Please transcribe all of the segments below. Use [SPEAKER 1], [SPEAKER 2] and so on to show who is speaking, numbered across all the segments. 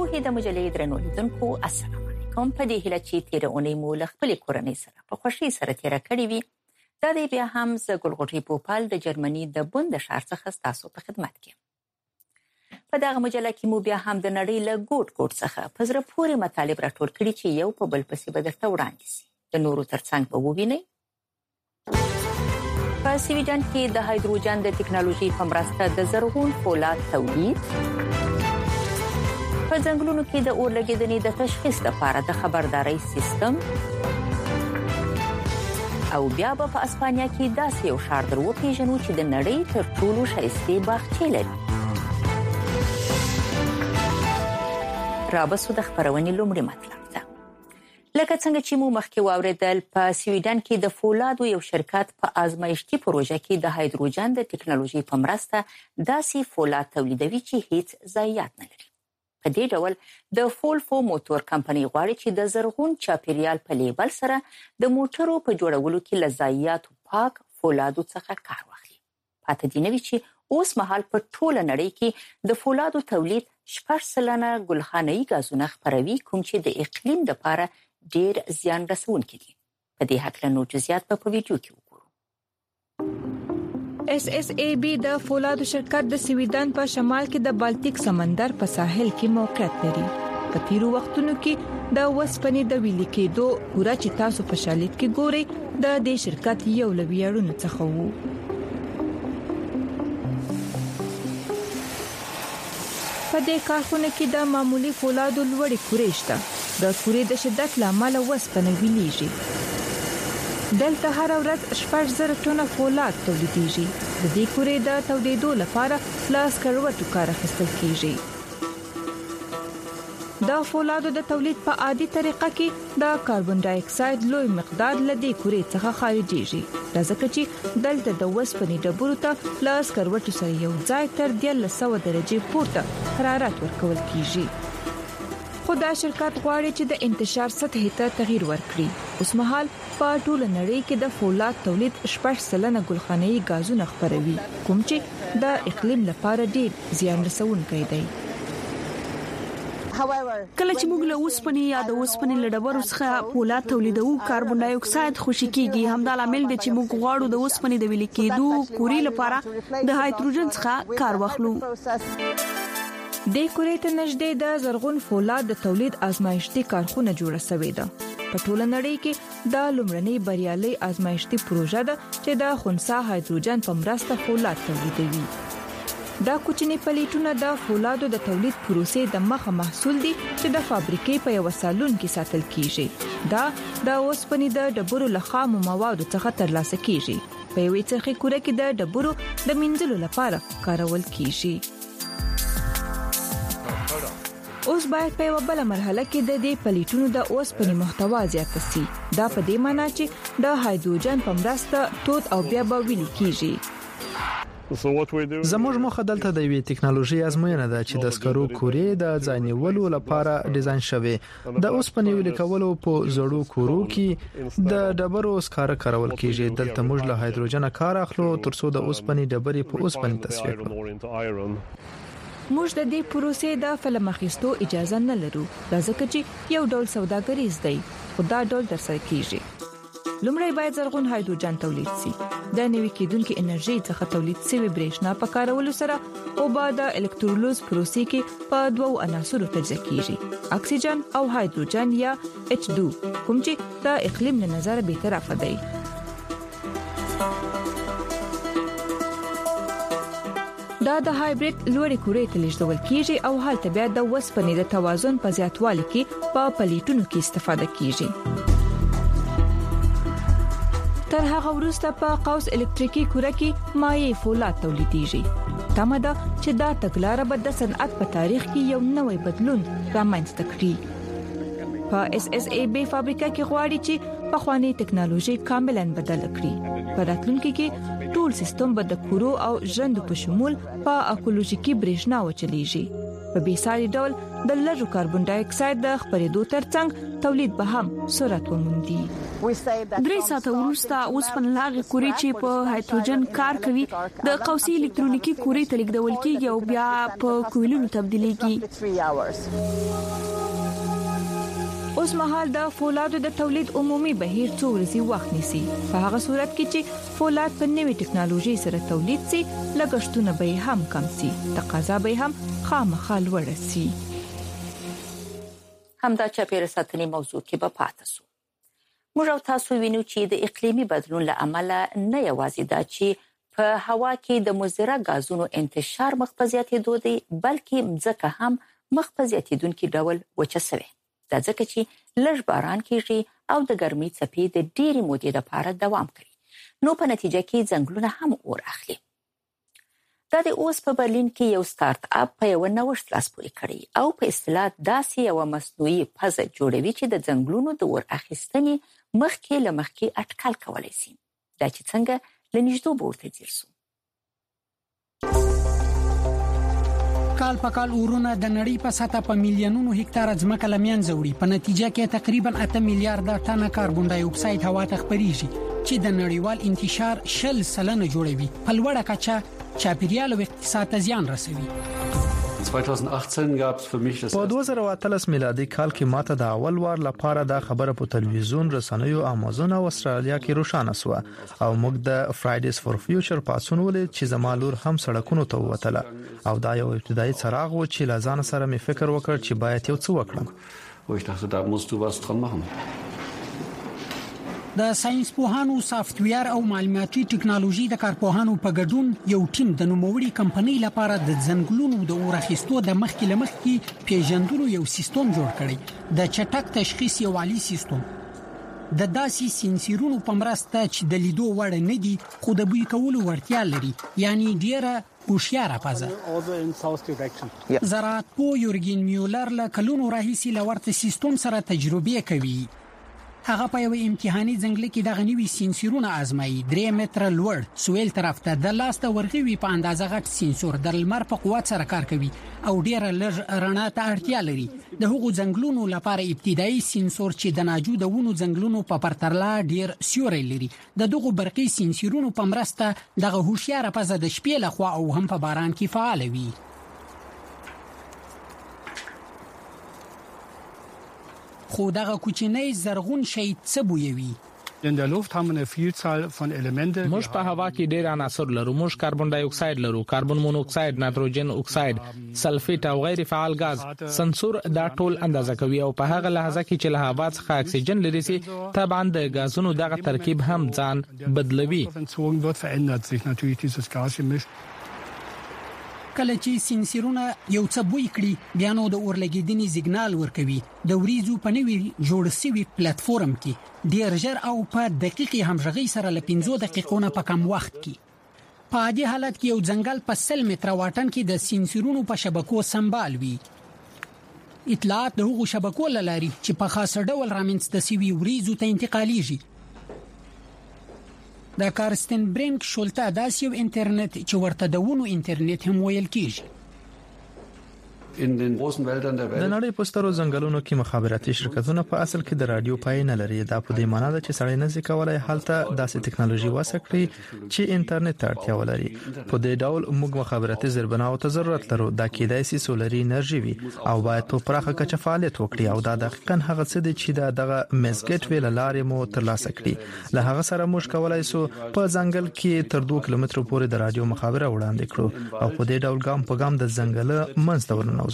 [SPEAKER 1] پوهې د مجلې درنو لیدونکو السلام علیکم. په دې هیله چې تیر اونۍ مو له خپل کورنۍ سره په خوشي سره تیر کړی وي. دا دی بیا هم ز ګلغوټي پوپال د جرمني د بوند شهر څخه تاسو په خدمت کې. په دغه مجله کې مو بیا هم د نړۍ له ګوټ څخه په زړه پورې مطالب راټول کړي چې یو په بل پسې به درته وړاندې شي. د نورو ترڅنګ به ووینئ. په سویډن کې د هایدروجن د ټکنالوژي په مرسته د زرغون فولاد تولید، په ځنګلونو کې د اور لګیدنې د تشخیص لپاره د خبرداري سیستم، او بیا په اسپانیا کې داسې یو ښار درو پیژنو چې د نړۍ تر ټولو ښایسته باغچې لري. رابسو د خبرونې لومړی مطلب ده. لکه څنګه چې مو مخکې واوریدل، په سویډن کې د فولادو یو شرکت په آزمایښتي پروژه کې د هایدروجن د ټکنالوژي په مرسته داسې فولاد تولیدوي چې هیڅ ضایعات نه لري. په دې ډول د فولفو موټر کمپنۍ غواړي چې د زرغون چاپیریال په لیبل سره د موټرو په جوړولو کې له ضایعاتو پاک فولادو څخه کار واخلي. پاتې دی نوي چې اوس مهال په ټوله نړۍ کې د فولادو تولید 6% ګلخانه‌ای غازونه خپروي، کوم چې د اقلیم لپاره ډیر زیان رسونکي دي. په دې هکله نور جزئیات په ویډیو کې وګورئ.
[SPEAKER 2] SSAB د فولادو شرکت د سویډن په شمال کې د بالټیک سمندر په ساحل کې موقعیت لري. په تیرو وختونو کې د وسپنې د ویلي کېدو پورا چې تاسو په شالید کې ګورئ د دې شرکت یو لویړونو څخه وو. په دې کارخونه کې د معمولی فولادو لوړې کورې شته. د کورې د شدت لامل وسپنه ویلېږي. دلته هر ورځ 6,000 ټنه فولاد تولیدېږي. د دې کورې د تودېدو لپاره لاس کروټو کار اخیستل کیږي. د فولادو د تولید په عادي طریقه کې د کاربن ډای اکساید لوی مقدار لدې کورې څخه خارجيږي. دا ځکه چې دلته د وسپنې ډبرو ته لاس کروټو سره یو ځای تر 100 درجې پورته حرارت ورکول کیږي. خو دا شرکت غواړي چې د انتشار سطح ته تغییر ورکړي. اوس مهال په ټوله نړۍ کې د فولاد تولید 6% ګلخانه‌ای غازونه خپروي، کوم چې د اقلیم لپاره ډیر زیان رسونکی دی.
[SPEAKER 3] کله چې موږ له اوسپنې یا د اوسپنې له ډبرو څخه فولاد تولیدوو، کاربن ډای اکساید خوشې کیږي. همدا لامل دی چې موږ غواړو د اوسپنې د ویلي کېدو کورې لپاره د هایدروجن څخه کار واخلو.
[SPEAKER 2] د کورې ته نږدې د زرغون فولاد د تولید آزمایښتي کارخونه جوړه شوې ده. په ټوله نړۍ کې دا لومړنۍ بریالي آزمایښتي پروژه ده چې د خنثی هایدروجن په مرسته فولاد تولیدوي. دا کوچني پلیټونه د فولادو د تولید پروسې د مخه محصول دي چې د فابریکې په یو سالون کې ساتل کیږي. دا د اوسپنې د ډبرو له خامو موادو څخه ترلاسه کیږي. په یوې څرخي کوره کې د ډبرو د مینځلو لپاره کارول کیږي. اوس باید په یو بل مرحله کې د دې پلیټونو د اوسپنې محتوا زیات شي. دا په دې معنی چې د هایدروجن په مرسته تود او بیا به ویلي کیږي.
[SPEAKER 4] زموږ مخه دلته د یوې ټکنالوژي ازموینه ده چې د سکرو کورې د ځای نیولو لپاره ډیزاین شوی. د اوسپنې ویلي کولو په زړو کورو کې د ډبرو سکاره کارول کیږي. دلته موږ له هایدروجن کار اخلو ترڅو د اوسپنې ډبرې په اوسپنې تصفیه کړو.
[SPEAKER 2] موږ د دې پروسې د فلم اخیستو اجازه نه لرو، ځکه چې یو ډول سوداګریز دی. خو دا ډول ترسره کیږي. لومړی باید زرغون هایدروجن تولید شي. د نوې کېدونکو انرژي څخه تولید شوی برېښنا په کارولو سره او بعد د الکترولیز پروسې کې په دوو عناصرو تجزیه کیږي: اکسیجن او هایدروجن یا H2، کوم چې د اقلیم له نظره به طرفه دی. دا د هایبرید لوړې کورې ته لیږدول کیږي او هلته بیا د وسپنې د توازن په زیاتوالي کې په پلیټونو کې استفاده کیږي. تر هغه وروسته په قوس الکتریکي کوره کې مایع فولاد تولیدېږي. تمه ده چې دا تګلاره به د صنعت په تاریخ کې یو نوی بدلون رامنځته کړي. په SSAB فابریکه کې غواړي چې پخوانی ټکنالوژي کاملاً بدل کړي. په راتلونکي کې ټول سیستم به د کورو او ژوند په شمول په اکولوژیکي برېښنا وچلیږي. په بیساري ډول د لږو کاربن ډای اکساید د خپرېدو ترڅنګ تولید به هم سرعت وموندي.
[SPEAKER 3] 3 ساعته وروسته اوسپنه لاغې کورې چې په هایدروجن کار کوي د قوسي الکترونیکی کورې ته لیږدول کیږي او بیا په کویلونو تبدیلېږي.
[SPEAKER 2] اوس مهال د فولادو د تولید عمومي بهیر څو ورځې وخت نیسي. په هغه صورت کې چې فولاد په نوې ټکنالوژي سره تولید شي لګښتونه به هم کم شي، تقاضا به هم خامخا لوړه شي.
[SPEAKER 1] همدا چاپیره ساتنې موضوع کې به پاتې شو. موږ او تاسو وینو چې د اقلیمي بدلون له امله نه یوازې دا چې په هوا کې د مضره غازونو انتشار مخ په زیاتېدو دی، بلکې ځکه هم مخ په زیاتېدونکي ډول وچه شوی. دا ځکه چې لږ باران کیږي او د ګرمۍ څپې د ډېرې مودې لپاره دوام کوي. نو په نتیجه کې ځنګلونه هم اور اخلي. دا د اوس په برلین کې یو سٹارټ اپ په یو نوښت لاس پورې کړی او په اصطلاح داسې یو مصنوعي پزه جوړوي چې د ځنګلونو د اور اخیستنې مخکې اټکل کولای شي. دا چې څنګه لنیږدو ورته ځیر شو.
[SPEAKER 5] کال په کال اورونه د نړۍ په سطح په میلیونونو هکتار ځمکه لمنځه وړي. په نتیجه کې تقریبا 8 میلیارډ ټنه کاربن ډای اکساید هوا ته خپريږي چې د نړیوال انتشار 10% جوړوي. په لوړه کچه چاپیریال او اقتصاد ته زیان رسوي.
[SPEAKER 6] 2018 gab es für mich das
[SPEAKER 4] په 2013 میلادي کال کې ماته د اول وار لپاره دا خبره په تلویزیون رسنیو امازون او استرالیا کې روښانه شو او موږ د فرایډیز فور فیوچر پاسون ولې چې زمالور هم سړکونو ته وتله او دا یو ابتدایي څراغ و چې لازم سره می فکر وکړ چې باید یو څه وکړم.
[SPEAKER 6] wo ich dachte, da musst du was dran machen.
[SPEAKER 5] د ساينس پوهانو، سافټویر او معلوماتي ټکنالوژي د کارپوهانو په ګډون یو ټیم د نوموړي کمپنۍ لپاره د ځنګلونو د اور اخیستو د مخکې لمخکې پیژندلو یو سیستم جوړ کړی. د چټک تشخیص یو عالی سیستم د داسې سنسورونو په مرسته چې د لیدو وړ نه دي خو د بوی کولو وړتیا لري، یعنی ډیره هوښیاره پزه. زراعت پوه یورګین میولر له کلونو راهیسې لورته سیستم سره تجربه کوي. هغه په یو امتحاني ځنګل کې د غنیوي سنسورونه آزمایي. 3 متره لوړ سویل طرف ته د لاسته ورغوي په اندازه غټ سنسور د لمر په قوت سره کار کوي او ډیره لږ رڼا ته اړتیا لري. د هغو ځنګلونو لپاره ابتدایي سنسور چې د ناجوړو ځنګلونو په پرتله ډیر سیوري لري. د دغو برقي سنسورونو په مرسته دغه هوښیار پزه د شپې لخوا او هم په باران کې فعال وي. خو دغه کوچنی زرغون شی څه بویوي؟
[SPEAKER 7] In der Luft haben wir eine Vielzahl von Elementen.
[SPEAKER 8] موږ په هوا کې ډېر عناصر لرو. موږ کاربن ډای اکساید لرو، کاربن مونوکساید، نایتروجن اکساید، سلفیت او غیر فعال غاز. سنسور دا ټول اندازه کوي او په هغه لحظه کې چې له هوا څخه اکسیجن لري سي طبعا د غازونو دغه ترکیب هم ځان بدلوي.
[SPEAKER 7] verändert sich natürlich dieses Gasgemisch.
[SPEAKER 5] کله چې سنسورونه یو څه بوی کړي بیا نو د اورلګیدنې سیګنال ورکوي. د وریځو په نوي جوړ شوی پلیټ فارم کې ډیر ژر او په دقیقې همغږي سره ل 15 دقیقو نه په کم وخت کې په عادي حالت کې یو ځنګل په 100 متره واټن کې د سنسورونو په شبکو سمبال وي. اطلاعات د هغو شبکو لاري چې په خاص ډول رامنځته شوی وریځو ته انتقالیږي. د کارستن برینک شولته داس یو انټرنیټ چې ورته د ونو انټرنیټ هم ویل کیږي.
[SPEAKER 6] In den großen Wäldern der Welt
[SPEAKER 4] د نړۍ په سترو ځنګلونو کې مخابراتي شرکتونه په اصل کې د رادیو پای نه لري. دا په دې معنی ده چې سړی نه ځکولای حالته داسې ټکنالوژي واسه کړی چې انټرنیټ ته اړتیا ولري. په دې ډول موږ مخابراتي زربناو ته ضرورت لرو. دا کېدای شي سولري انرژي وي او باید په پراخه کچه فعالیت وکړي او دا دقیقاً هغه څه دي چې دغه میزګټ ویل لارې مو ترلاسه کړي. له هغه سره موږ کولای شو په ځنګل کې تر 2 کیلومترو پورې د رادیو مخابره وړاندې کړو او په دې ډول ګام په ګام د ځنګل منځ ته ورننوځو.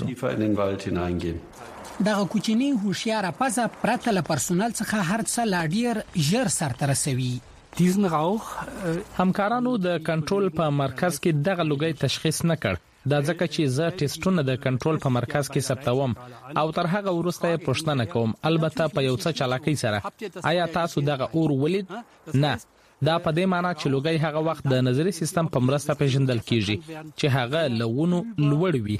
[SPEAKER 5] دغه کوچنی هوښیار پزه پرته له پرسونل څخه هر څه لا ډیر ژر سرته رسوي.
[SPEAKER 7] Diesen Rauch
[SPEAKER 8] همکارانو د کنټرول په مرکز کې دغه لوګي تشخیص نه کړ. دا ځکه چې زه ټیسټونه د کنټرول په مرکز کې ثبتوم او تر هغه وروسته پوښتنه کوم، البته په یو څه چالاکی سره. آیا تاسو دغه اور ولید؟ نه. دا په دې معنی چې لوګي هغه وخت د نظری سیستم په مرسته پیژندل کیږي چې هغه لوونو لوړ وي.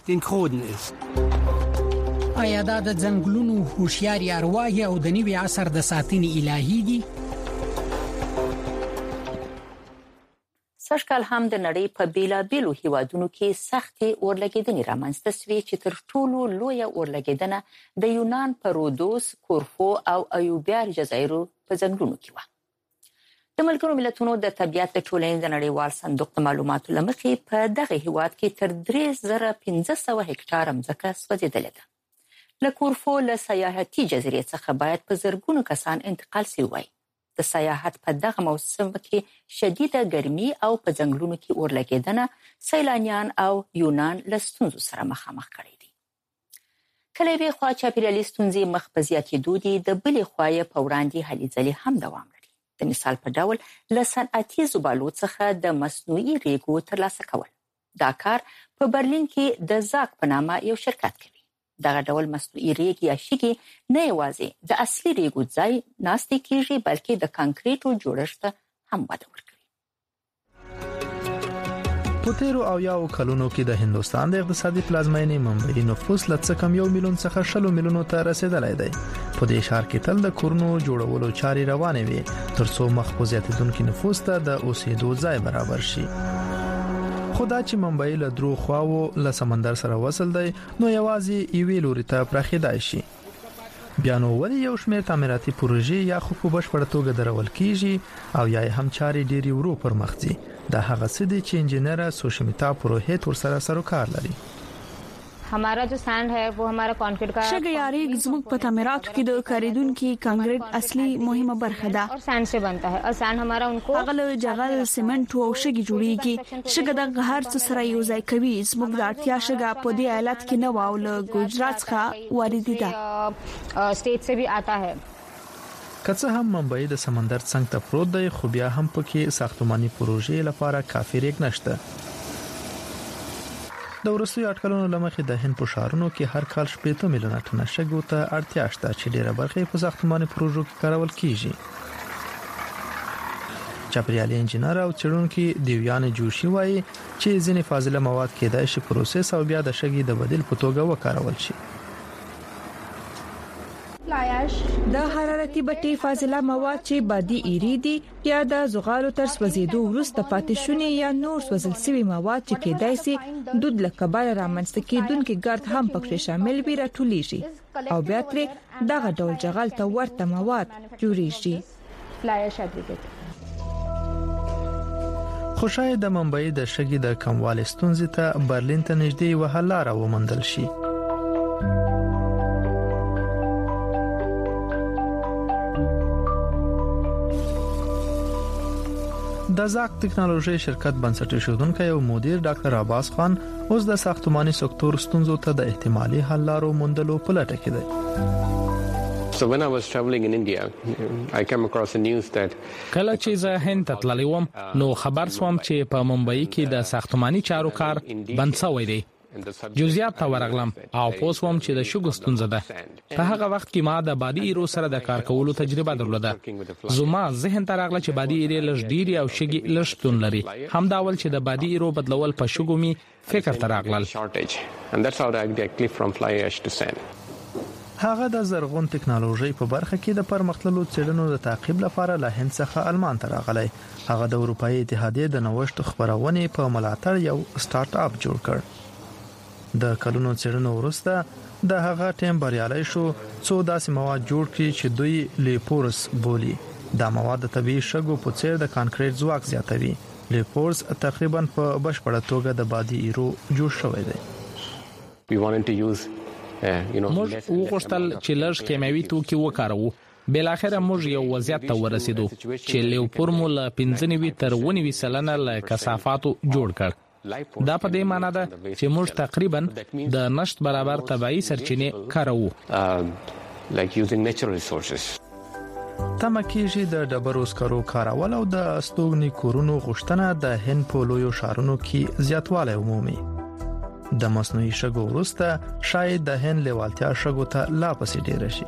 [SPEAKER 5] آیا دا د ځنګلونو هوښیاري ارواح او د نوي عصر د ساتنې الهي دي؟
[SPEAKER 1] سږکال هم د نړۍ په بیلابیلو هیوادونو کې سختې اورلګیدنې رامنځته شوې چې تر ټولو لویه اورلګیدنه د یونان په رودوس، کورفو او ایوبیا جزایرو په ځنګلونو کې وه. د ملګرو ملتونو د طبیعت د ټولنې د نړیوال صندوق د معلوماتو لمخې په دغه هیواد کې تر 3500 هکټاره ځمکه سوځېدلې ده. له کورفو له سیاحتي جزیرې څخه باید په زرګونو کسان انتقال شوي وای. د سیاحت په دغه موسم کې شدیده ګرمي او په ځنګلونو کې اورلګیدنه سیلانیان او یونان له ستونزو سره مخامخ کړي دي. کله یې خوا چاپیریالي ستونزې مخ په زیاتېدو دي، د بلې خوا یې په وړاندې هلې ځلې هم دوام لري. د مثال په ډول له صنعتي زبالو څخه د مصنوعي ریګو ترلاسه کول. دا کار په برلین کې د زاک په نامه یو شرکت کوي. دغه ډول مصنوعي ریګ یا شګې نه یوازې د اصلي ریګو ځای ناستې کیږي، بلکې د کانکریټو جوړښت هم وده ورکوي.
[SPEAKER 4] په تیرو او یاو کلونو کې د هندوستان د اقتصادي پلازمینې ممبئی نفوس له څه کم 1 میلیون څخه 6 میلیونو ته رسیدلی دی. په دې ښار کې تل د کورونو جوړولو چارې روانې وي ترڅو مخ په زیاتېدونکو نفوس ته د اوسېدو ځای برابر شي. خدا چې ممبئی له درو خواو له سمندر سره وصل دی، نو یوازې یوې لوري ته پراخېدای شي. بیا نو ولې یو شمېر تعمیراتي پروژې یا خو په بشپړه توګه درول کیږي او یا هم چارې ډېری ورو پر مخ ځي. دا هغه څه دي چې انجینر سوشمیتا پروهیت ورسره سروکار لري.
[SPEAKER 9] हमारा जो सैंड है वो हमारा कंक्रीट का
[SPEAKER 3] شګیاري زموږ په تعمیراتو کې د کاریدونکو کانکریټ اصلي مهمه برخه ده.
[SPEAKER 9] और सैंड से बनता है और सैंड हमारा उनको
[SPEAKER 3] هغه له جغل، سیمنټ او شګي جوړیږي. شګه د هر څه سره یو ځای کوي. زموږ د اړتیا شګه په دې ایالت کې نه واو، له ګجرات څخه واردېده ده.
[SPEAKER 9] स्टेट से भी आता है.
[SPEAKER 4] کڅه هم ممبئی د سمندر څنګ ته پروت دی، خو بیا هم پکې ساختماني پروژې لپاره کافي ریګ نشته. د وروستیو اټکلونو لمخې د هند په ښارونو کې هر کال 8 میلیونه ټنه شګو ته اړتیا شته چې ډیره برخه په ساختماني پروژو کې کارول کیږي. چاپیریالي انجینر او څېړونکي دیویان جوشي وایي چې ځینې فاضله مواد کېدای شي پروسس او بیا د شګې د بدیل په توګه وکارول شي.
[SPEAKER 2] د حرارتي بټي فاضله مواد چې بادي ایری دي یا د زغالو تر سوځیدو وروسته پاتې شونې یا نور سوځل شوي مواد چې کېدای شي دود له کباله رامنځته کېدونکي ګرد هم پکې شامل وي راټولیږي او بیا ترې دغه ډول جغل ته ورته مواد جوړیږي. خو شاید د ممبئی د شګې د کموالي ستونزې ته برلین ته نږدې یوه حل لاره وموندل شي. د زاک ټکنالوژي شرکت بنسټ ایښودونکی او مدیر ډاکټر عباس خان اوس د ساختماني سکتور ستونزو ته د احتمالي حل لارو موندلو په لټه کې دی.
[SPEAKER 10] So when I was traveling in India, I came across the news that
[SPEAKER 8] کله چې زه هند ته تللی وم نو خبر شوم چې په ممبئی کې د ساختماني چارو کار بند شوی دی. جزئیات ته ورغلم او پوسوم چې د شګو ستونزه ده. په هغه وخت کې ما د بادي ایرو سره د کار کولو تجربه درلوده. زما ذهن ته راغله چې بادي ایرې لږ ډیری او شګي لږ شتون لري. هم دا ول چې د بادي ایرو بدلول په شګو می فکر ته راغلل.
[SPEAKER 4] هغه د زرغون ټکنالوژي په برخه کې د پرمختللو څېړنو د تعقیب لپاره له هند څخه آلمان ته راغلی. هغه د اروپאי اتحادیې د نوښت خبرونې په ملاتړ یو سٹارټ اپ جوړ کړ. د کلونو څېړنو وروسته د هغه ټیم بریالي شو څو داسې مواد جوړ کړي چې دوی لیپورس بولي. دا مواد د طبيعي شګو په څیر د کانکریټ ځواک زیاتوي. لیپورس تقریبا په بشپړه توګه د بادي ایرو جوړ شوی دی.
[SPEAKER 8] موږ وغوښتل چې لږ کیمیاوي توکي وکاروو. بل اخر موږ یو وضعیت ته ورسېدو چې لیپور مو له 95 تر 90% له کثافاتو جوړ کړ. دا په دې معنی ده چې موږ تقریبا د نشت برابر طبيعي سرچینې کاروو.
[SPEAKER 4] تمه کېږي د ډبرو سکرو کارول او د استوګني کورونو غوښتنه د هند په لویو ښارونو کې زیاتوالی ومومي. د مصنوعي شګو وروسته شاید د هند لیوالتیا شګو ته لا پسې ډیر شي.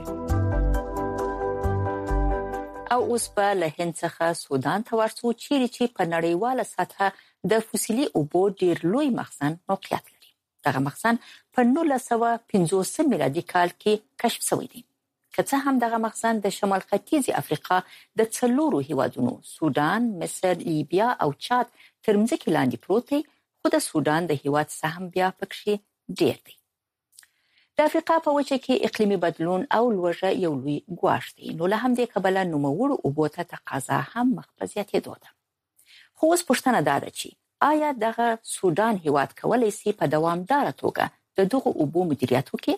[SPEAKER 1] او اوس په له هند څخه سودان ته ورسو چې په نړیواله سطحه د فوسیلي اوبو ډیر لوی مخزن موقعیت لري. دغه مخزن په 1950 میلادي کال کې کشف شوی دی. که څه هم دغه مخزن د شمال ختیځ افریقا د څلورو هیوادونو سودان، مصر، لیبیا او چاد تر مځکې لاندې پروت دی، خو د سودان د هیواد سهم بیا پکې ډیر دی. د افریقا په وچه کې اقلیمي بدلون او لوږه یو لوی ګواښ دی، نو له همدې کبله نوموړو اوبو ته تقاضا هم مخ په زیاتېدو ده. خو اوس پوښتنه دا ده چې آیا دغه سودان هیواد کولی شي په دوامداره توګه د دغو اوبو مدیریت وکړي؟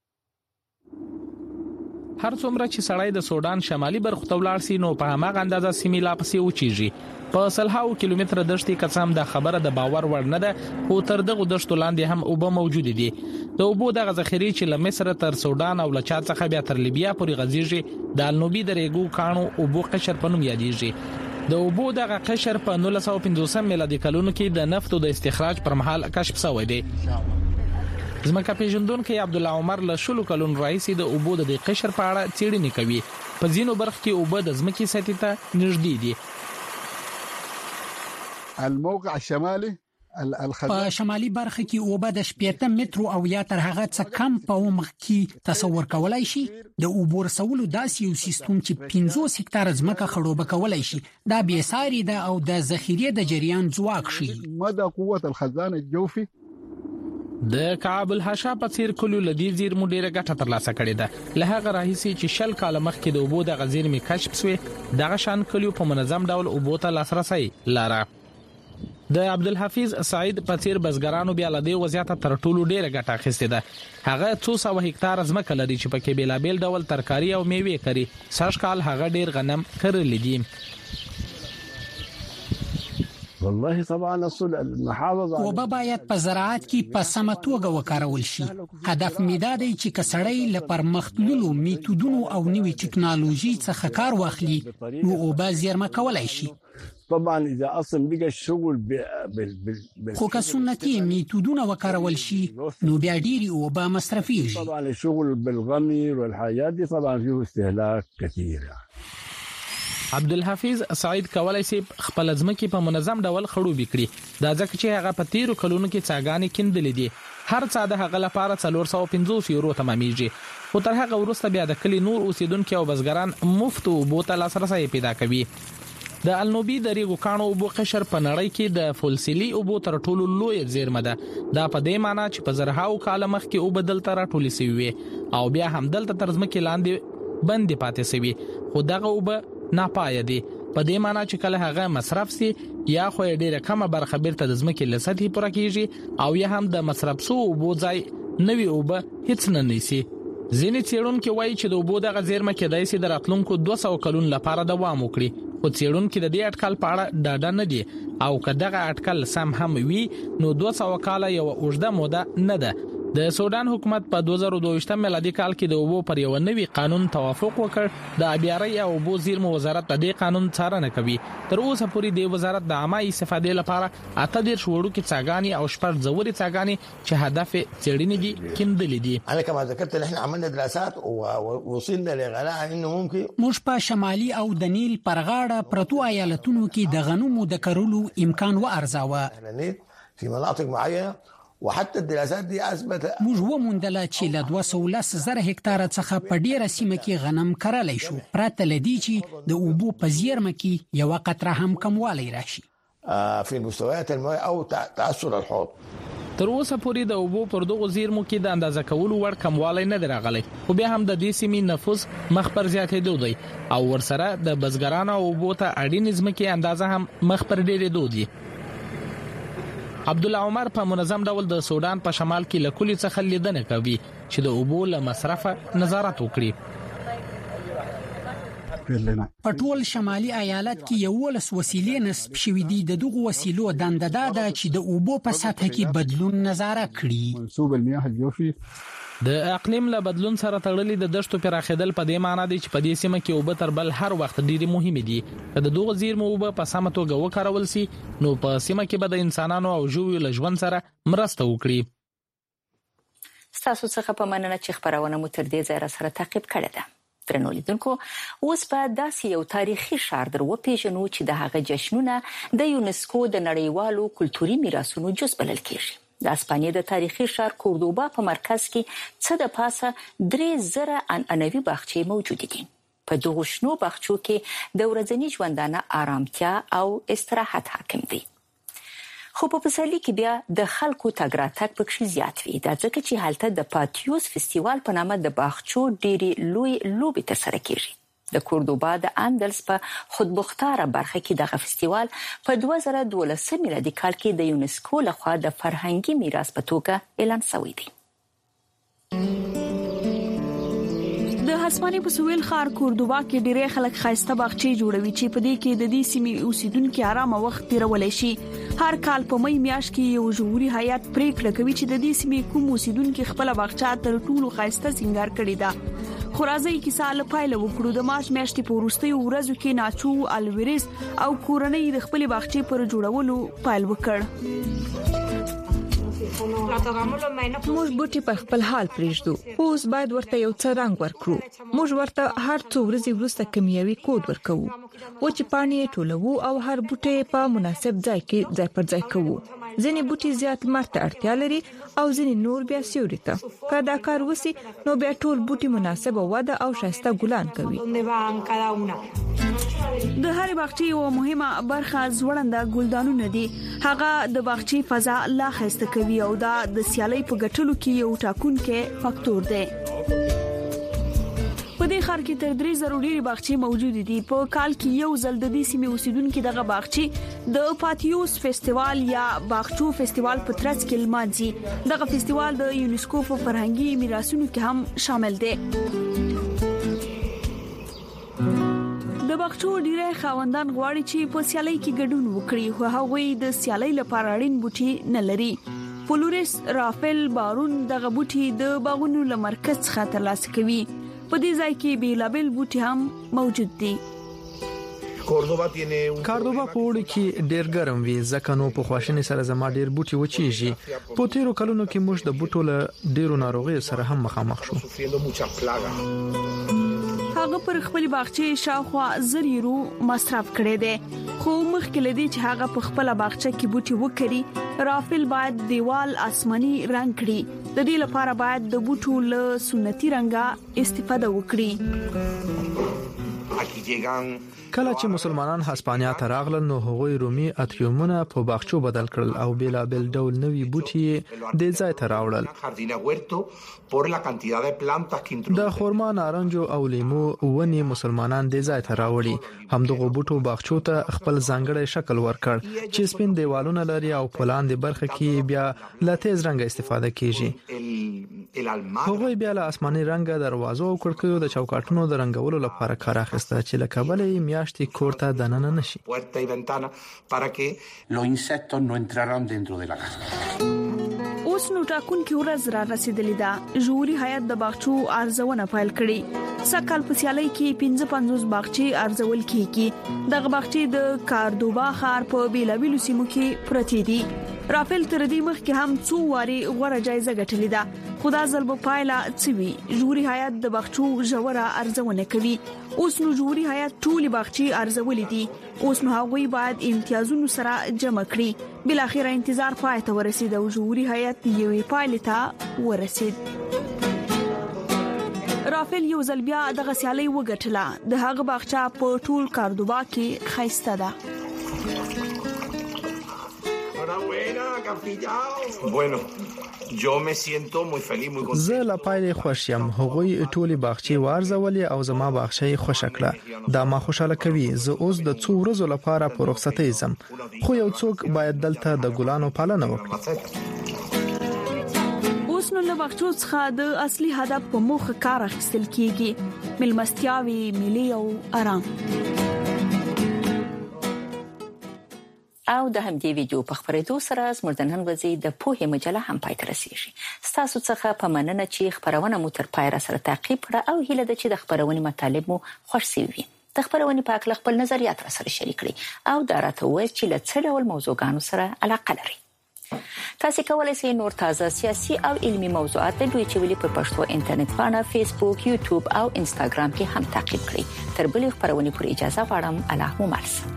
[SPEAKER 8] هر څومره چې سړی د سودان شمالي برخو ته ولاړ شي، نو په هماغه اندازه سیمې لا پسې وچیږي. په سلهاو کیلومتره دښتې قسم د خبره د باور وړ نه ده، خو تر دغه دښتو لاندې هم اوبه موجود دي. د اوبو دغه ذخیرې چې له مصر تر سودان او له چاد څخه بیا تر لیبیا پورې غځيږي، د النوبي د ریګو کانو اوبو قشر په نوم یادېږي. د اوبو دغه قشر په 1950 میلادي کلونو کې د نفتو د استخراج پر مهال کشف شوی دی. ځمکه پیژندونکو عبدالله عمر له شلو کلونو راهیسې د اوبو د قشر په اړه څېړنې کوي. په ځینو برخو کې اوبه د ځمکې سطحې ته نږدې دي.
[SPEAKER 11] الموقع الشمالي
[SPEAKER 5] په شمالي برخه کې اوبه د 80 مترو او یا تر هغه څه کم په عمق کې تصور کولای شي. د اوبو رسولو داسې یو سیستم چې 50 هکتار ځمکه خړوبه کولای شي، دا به ساري ده او د ذخیره د جریان ځواک شي.
[SPEAKER 11] مدى قوه الخزان الجوفي
[SPEAKER 8] د کعب الحشا په څیر کلو لدی زیرمو ډیره ګټه ترلاسه کړې ده. له هغه راهیسې چې شل کال مخکې د اوبو د غزیرمې کشف شوې، دغه شان کلیو په منظم ډول اوبو ته لاسرسي لاره. د عبدالحفیظ سعید په څیر بزګرانو بیا له دې وضعیت تر ټولو ډیره ګټه اخیستې ده. هغه 200 هکتار ځمکه لري چې پکې بیلابیل ډول ترکاری او میوې کري. سږ کال هغه ډیر غنم کرلي دي.
[SPEAKER 11] والله طبعا اصل المحافظه
[SPEAKER 5] اوبه باید په زراعت کې په سمه توګه وکارول شي. هدف می دا دی چې کسړی له پرمختللو میتودونو او نوې ټکنالوژي څخه کار واخلي، نو اوبه زیرمه کولای شي.
[SPEAKER 11] طبعا اذا اصلا بقى الشغل
[SPEAKER 5] خو که سنتي میتودونه وکارول شي، نو بیا ډیری اوبه مصرفيږي.
[SPEAKER 11] طبعا الشغل بالغمر والحاجات دي طبعا فيه استهلاك كثير.
[SPEAKER 8] عبدالحفیظ سعید کولای شي خپل ځمکې په منظم ډول خړوبې کړي. دا ځکه چې هغه په 13 کلونو کې څاګانې کیندلې دي. هر څا د هغه لپاره 450 یورو تمامېږي. خو تر هغه وروسته بیا د کلی نور اوسیدونکو او بزګران مفت اوبو ته لاسرسي پیدا کوي. د النوبي د ریګو کانو اوبو قشر په نړۍ کې د فولسیلي اوبو تر ټولو لوی زیرمه ده. دا په دې معنی چې په زرهاو کال مخکې اوبه دلته راټولې شوې وي او بیا هم دلته تر ځمکې لاندې بندې پاتې شوي. خو دغه اوبه ناپایه دي، په دې معنی چې کله هغه مصرف سي یا خو ډیره کمه برخه بیرته د ځمکې له سطحې پوره کیږي او یا هم د مصرف سو اوبو ځای نوې اوبه هیڅ نه نیسي. ځینې څېړونکي وایي چې د اوبو دغه زیرمه کېدای شي د راتلونکو 200 کلونو لپاره دوام وکړي. خو څېړونکي د دې اټکل په اړه ډاډه نه دي او که دغه اټکل سم هم وي، نو 200 کاله یو اوږده موده نه ده. د سودان حکومت په 2022 میلادي کال کې د اوبو پر یو نوي قانون توافق وکړ. د آبیارۍ او اوبو زیرمو وزارت د دې قانون څارنه کوي. تر اوسه پورې د وزارت د عامه استفادې لپاره 18 وړوکې څاګانې او 6 ځوري څاګانې چې هدف څېړنې دي کیندلې دي.
[SPEAKER 12] انا كما ذكرت احنا عملنا دراسات ووصلنا لغلاء انه ممكن
[SPEAKER 5] موږ په شمالي او د نیل پر غاړه پرتو ایالتونو کې د غنمو د کرلو امکان وارزاوه.
[SPEAKER 12] في مناطق معينه وحتى الدراسات دي اثبت
[SPEAKER 5] موږ وموندل چې له 210,000 هکتار څخه په ډیره سیمه کې غنم کرلای شو، پرته لدی چې د اوبو په زیرمه کې یو قطره هم کموالی راشي.
[SPEAKER 12] في المستويات المائيه او تعثر الحوض.
[SPEAKER 8] تر اوسه پورې د اوبو پر دغه زیرمو کې د اندازه کولو وړ کموالی نه راغلی، خو بیا هم د دې سیمې نفوس مخ پر زیاتېدو دی او ورسره د بزګرانو اوبو ته اړین ځمکې اندازه هم مخ پر ډېرېدو دی. عبدالله عمر په منظم ډول د سودان په شمال کې له کلی څخه لیدنه کوي چې د اوبو له مصرفه نظارت وکړي.
[SPEAKER 5] په ټول شمالي ایالت کې 11 وسیلې نصب شوې دي. د دغو وسیلو دنده ده چې د اوبو په سطح کې بدلون نظاره کړي.
[SPEAKER 11] منسوب المياه الجوفي
[SPEAKER 8] د اقلیم له بدلون سره تړلې د دشتو پراخېدل په دې معنی دی چې په دې سیمه کې اوبه تر بل هر وخت ډېرې مهمې دي. که د دغو زیرمو اوبه په سمه توګه وکارول سي، نو په سیمه کې به د انسانانو او ژویو له ژوند سره مرسته وکړي.
[SPEAKER 1] ستاسو څخه په مننه چې خبرونه مو تر دې ځای سره تعقیب کړې ده. درنو لیدونکو، اوس په داسې یو تاریخي ښار در وپېژنو چې د هغه جشنونه د یونسکو د نړیوالو کلتوري میراثونو جز بلل کېږي. د اسپانیا د تاریخي ښار کوردوبا په مرکز کې څه د پاسه 3000 عنعنوي باغچې موجود دي. په دغه شنو باغچو کې د ورځني ژوندانه آرامتیا او استراحت حاکم دي. خو په پسرلي کې بیا د خلکو تګ راتګ پکې زیات وي. دا ځکه چې هلته د پاتیوس فستیوال په نامه د باغچو ډېری لوی لوبې ترسره کیږي. د کوردوبا د اندلس په خودمختاره برخه کې دغه فستیوال په 2012 میلادي کال کې د یونسکو لخوا د فرهنګي میراث په توګه اعلان شوی دی.
[SPEAKER 3] د هسپانیا په سویل ښار کوردوبا کې ډېری خلک خاصه باغچې جوړوي چې په دې کې د دې سیمې اوسیدونکو آرام وخت تیرولای شي. هر کال په مې میاشت کې یو جمهوریت هیئت پریکړه کوي چې د دې سیمې کوم اوسیدونکو خپل باغچه تر ټولو خاصه سنگار کړی دا. خو راځي کې سال پایله وکړو. د مارچ میاشتې په وروستیو ورځو کې ناچو الویرز او کورنۍ د خپل باغچې پر جوړولو پیل وکړ.
[SPEAKER 2] موږ بوټي په خپل حال پریږدو. اوس باید ورته یو څه رنگ ورکړو. موږ ورته هر څو ورځې وروسته کیمیاوي کود ورکوو. و چې پاڼې ټولوو او هر بوټي په مناسب ځای کې ځای پر ځای کوو. ځینې بوټي زیات مرته اړتیا لري او ځینې نور بیا سیوري ته. که دا کار وسی نو بیا ټول بوټي مناسب وده او شایسته ګلان کوي.
[SPEAKER 3] د هر باغچې یو مهمه برخه ځوړنده ګلدانونه دي. هغه د باغچې فضا لا خسته کوي او دا د سیالي په ګټلو کې یو ټاکونکې فاکتور دی. په دې ښار کې تر 3000 ډېری باغچې موجود دي. په کال کې یو ځل د دې سیمې اوسیدونکو دغه باغچې د پاتیوس فستیوال یا باغچو فستیوال په ترڅ کې لمانځي. دغه فستیوال د یونسکو په فرهنګي میراثونو کې هم شامل دی. د باغچو ډیری خاوندان غواړي چې په سیالي کې ګډون وکړي خو هغوی د سیالي لپاره اړین بوټي نه لري. فلورس رافل بارون دغه بوټي د باغونو لمرکز څخه ترلاسه کوي. په دې ځای کې بیلابل بوټي هم موجود دي.
[SPEAKER 4] کاردوبا په وړي کې ډېر ګرم وي ځکه نو په خواشنۍ سره زما ډېر بوټي وچیږي. په تیرو کلونو کې موږ د بوټو له ډېرو ناروغیو سره هم مخامخ شو.
[SPEAKER 3] هغه پر خپل باغچې شاوخوا زریرو مصرف کړي دي. خو مخکې لدی چې هغه په خپل باغچه کې بوټي وکړي رافل باید دیوال آسماني رنگ کړي. د دې لپاره باید د بوټو له سنتي رنګه استفاده وکړي.
[SPEAKER 4] کله چې مسلمانان هسپانیا ته راغلل نو هغوی رومي اتریومونه په باغچو بدل کړل او بیلابل ډول نوي بوټي د ځای ته راوړل. د خرما، نارنجو او لیمو ونې مسلمانان د ځای ته راوړي. همدغه بوټو باغچو ته خپل ځانګړی شکل ورکړ چې سپین دیوالونه لري او په لاندې برخه کې بیا له تیز رنګ استفاده کیږي. هغوی بیا له آسماني رنګ دروازو او کړکیو د چوکاټونو د رنګولو لپاره کار اخیسته چې له کبله میاشتې کور ته دننه نشي.
[SPEAKER 3] اوس نو ټاکون کې ورځ را رسیدلې ده. جمهوریت هیئت د باغچو ارزونه پیل کړي. سکهال په سیالي کې 55 باغچې ارزول کیږي. دغه باغچې د کاردوبا ښار په بیلابیلو سیمو کې پرتې دي. رافل تر دې مخکې هم څو واري غوړه جایزه ګټلې ده. خدا ځل په پایله چوي جمهوریت هیئت د باغچو ژوره ارزونه کوي. اوس نو جمهوریت هیئت ټول باغچې ارزولې دي. اوس نو هغوی باید امتیازونو سره جمع کړي. بل اخر انتظار پای ته ورسید او جمهوریت هیئت یوې پایلې ته ورسید. رافل یو ځل بیا د غسیالي وګټله. د هغه باغچه په ټول کاردوبا کې خاصه ده.
[SPEAKER 4] زه لا پایله خوش یم. هغوی ټولي باغچې وارزولې او زما باغچې خوش کړه. دا ما خوشاله کوي. زه اوس د څو ورځو لپاره په رخصتۍ ځم. خو یو څوک باید دلته د ګلانو پالنه وکړي.
[SPEAKER 3] اوس نو له باغچو څخه د اصلي هدف په موخه کار اخیستل کیږي. ملمستیاوي، ملي او آرام.
[SPEAKER 1] او د همدې ویډیو په خبرېدو سره زموږ د نن ورځې د پوهې مجله هم پای ته رسیږي. ستاسو څخه په مننه چې خبرونه مو تر پای را سره تعقیب کړه او هیله ده چې د خبرونې مطالب مو خوښ شوي وي. د خبرونې په اړه خپل نظریات را سره شریک کړئ او دا راته ووایئ چې له څه ډول موضوعګانو سره علاقه لرئ. تاسو کولای شئ نور تازه سیاسي او علمي موضوعات د دوی چويلي په پښتو انټرنیټ باندې فیسبوک، یوټیوب او انستګرام کې هم تعقیب کړئ. تر بلې خبرونې پورې اجازه غواړم. الله مو مل.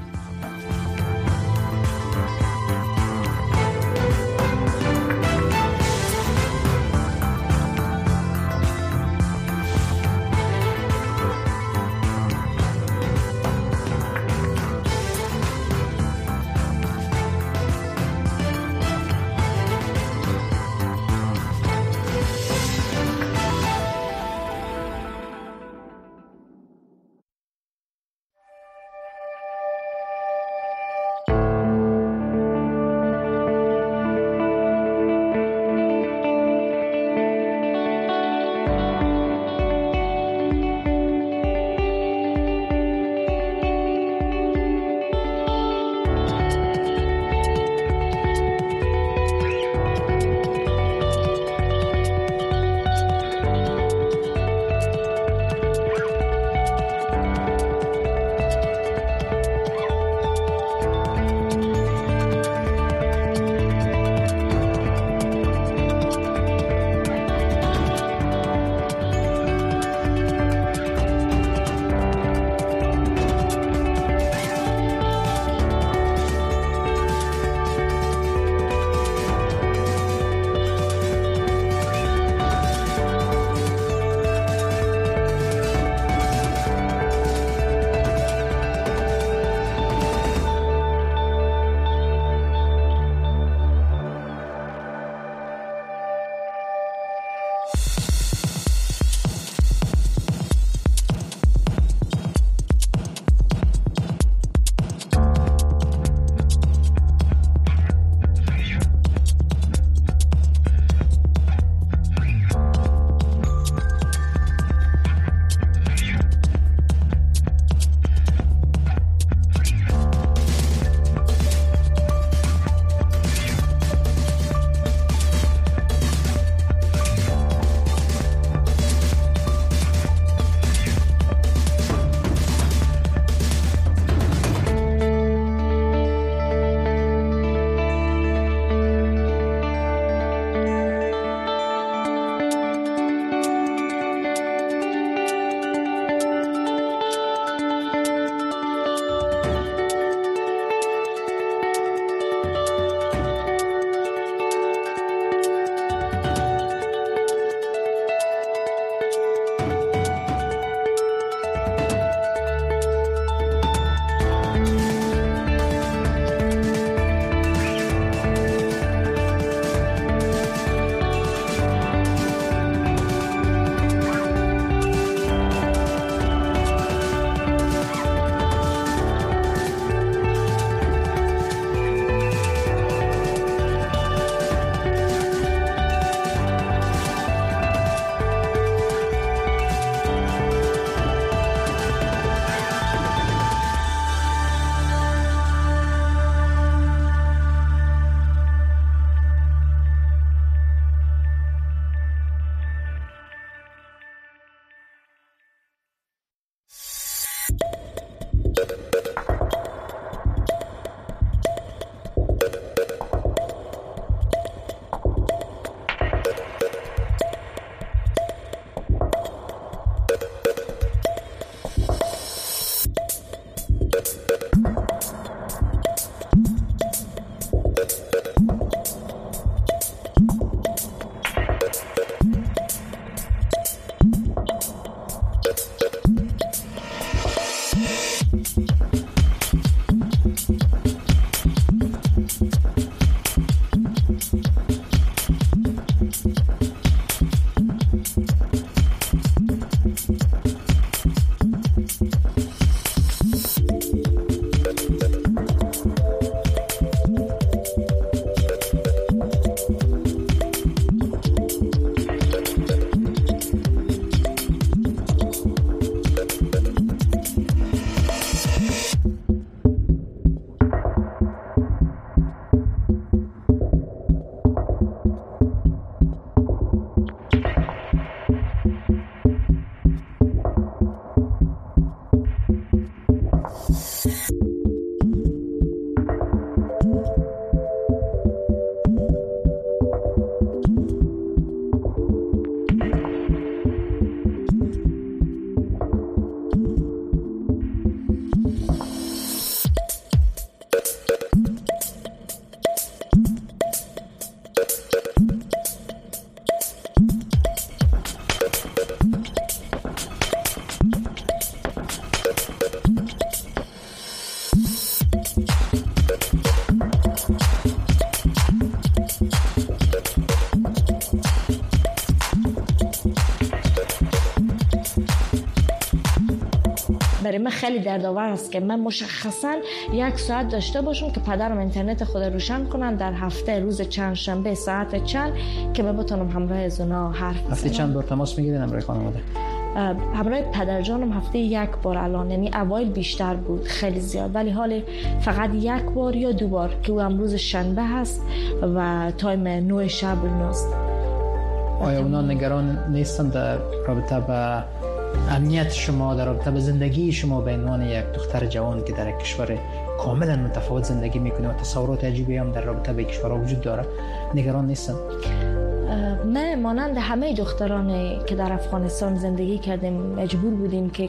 [SPEAKER 13] برای من خیلی دردآور است که من مشخصا 1 ساعت داشته باشم که پدرم اینترنت خود روشن کنن در هفته روز چند شنبه ساعت چند که من بتونم همراه از اونا حرف بزنم.
[SPEAKER 14] هفته چند بار تماس میگیرین همراه خانواده؟
[SPEAKER 13] همراه پدرجانم هفته 1 بار الان، یعنی اوایل بیشتر بود خیلی زیاد، ولی حال فقط 1 بار یا 2 بار که او امروز شنبه هست و تایم 9 شب ایناست.
[SPEAKER 14] آیا اونا نگران نیستن در رابطه با امنیت شما، در رابطه با زندگی شما به عنوان یک دختر جوان که در یک کشور کاملا متفاوت زندگی میکنه و تصورات عجیبی هم در رابطه با کشورها وجود داره، نگران نیستن؟
[SPEAKER 13] ما مانند همه دخترانی که در افغانستان زندگی کردیم مجبور بودیم که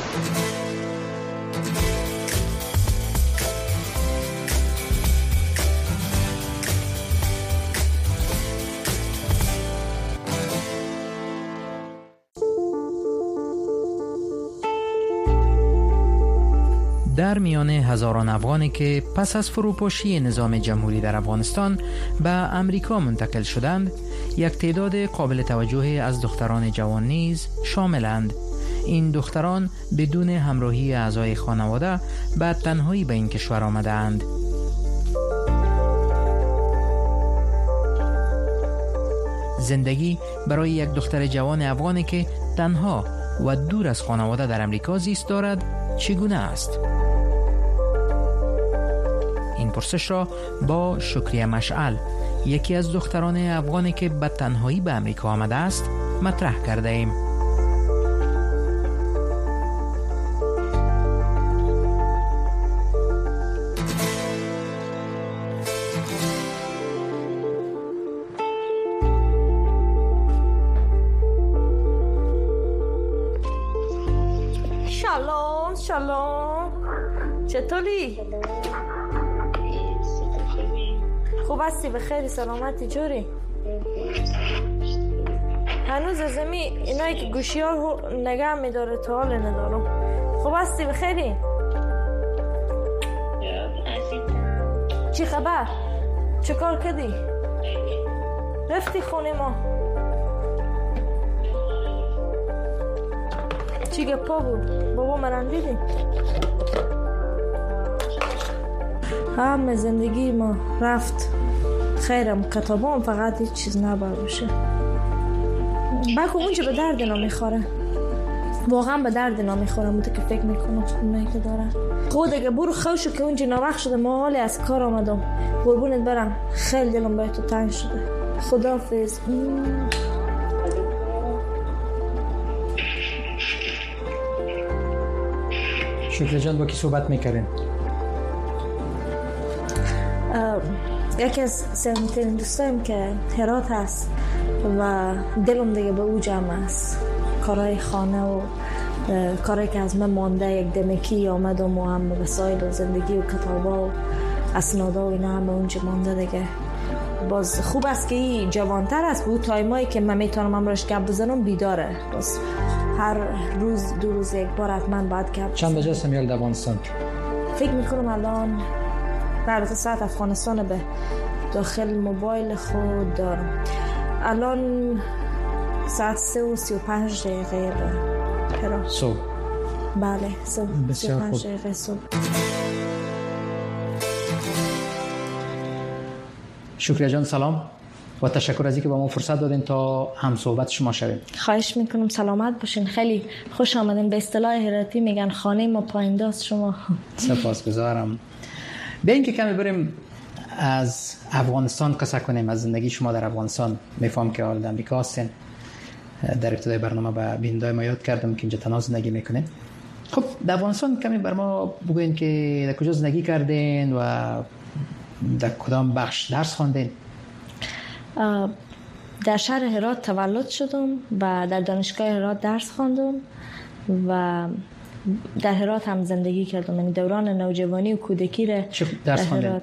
[SPEAKER 15] در میان هزاران افغانی که پس از فروپاشی نظام جمهوری در افغانستان به امریکا منتقل شدند، یک تعداد قابل توجهی از دختران جوان نیز شاملند. این دختران بدون همراهی اعضای خانواده به تنهایی به این کشور آمدند. زندگی برای یک دختر جوان افغانی که تنها و دور از خانواده در امریکا زیست دارد چگونه است؟ این پرسش را با شکریه مشعل، یکی از دختران افغانی که به تنهایی به امریکا آمده است، مطرح کرده ایم.
[SPEAKER 13] سلام چطوری؟ خوب هستی؟ بخیری؟ سلامتی؟ جوری؟ هنوز از اینایی که گوشی ها نگه میداره تا حال ندارم. خوب هستی؟ بخیری؟ چی خبر؟ چه کار کردی؟ رفتی خونه ما؟ چی گپا بود؟ بابا من دیدی؟ همه زندگی ما رفت، خیرم کتابام فقط هیچ چیز نبر باشه. بلکه اونجا به درد نمیخوره، واقعا به درد نمیخوره. متو که فکر میکنم خونه که داره خود اگه برو خوشو که اونجا نوخ شده، ما حالی از کار آمدم، قربونت برم، خیلی دلم باید تو تنگ شده. خداحافظ.
[SPEAKER 14] شکریه جان، با کی صحبت میکردین؟
[SPEAKER 13] یکی از سهمترین دوستایم که هرات هست و دلم دیگه به او جمع است. کارهای خانه و کارهایی که از من مانده، یک دمکی آمدم و هم وسایل و زندگی و کتابا و اسنادا و اینا همه اونجا مانده دیگه. باز خوب است که این جوانتر است، به او تایمایی که من میتونم امراش گپ بزنم بیداره. باز هر روز 2 روز یک بار حتما باید گپ.
[SPEAKER 14] چند بجه است میال افغانستان؟
[SPEAKER 13] فکر میکنم الان البته ساعت افغانستان به داخل موبایل خود دارم. الان ساعت 3:35 به هرات
[SPEAKER 14] صبح.
[SPEAKER 13] بله، 3:35 صبح.
[SPEAKER 14] شکریه جان، سلام و تشکر از اینکه با ما فرصت دادین تا هم صحبت شما شویم.
[SPEAKER 13] خواهش میکنم، سلامت باشین. خیلی خوش آمدین. به اصطلاح هراتی میگن خانه ما پایینداست شما.
[SPEAKER 14] سپاسگزارم. بیاین که کمی بریم از افغانستان قصه کنیم، از زندگی شما در افغانستان. میفهم که حال امریکا هستین. در ابتدای برنامه به بیننده‌های ما یاد کردم که اینجا تنها زندگی میکنین. خب در افغانستان کمی بر ما بگوین که در کجا زندگی کردین و در کدام بخش درس خواندین؟
[SPEAKER 13] در شهر هرات تولد شدم و در دانشگاه هرات درس خواندم و در هرات هم زندگی کردم. یعنی دوران نوجوانی و کودکی را
[SPEAKER 14] درس خواندین؟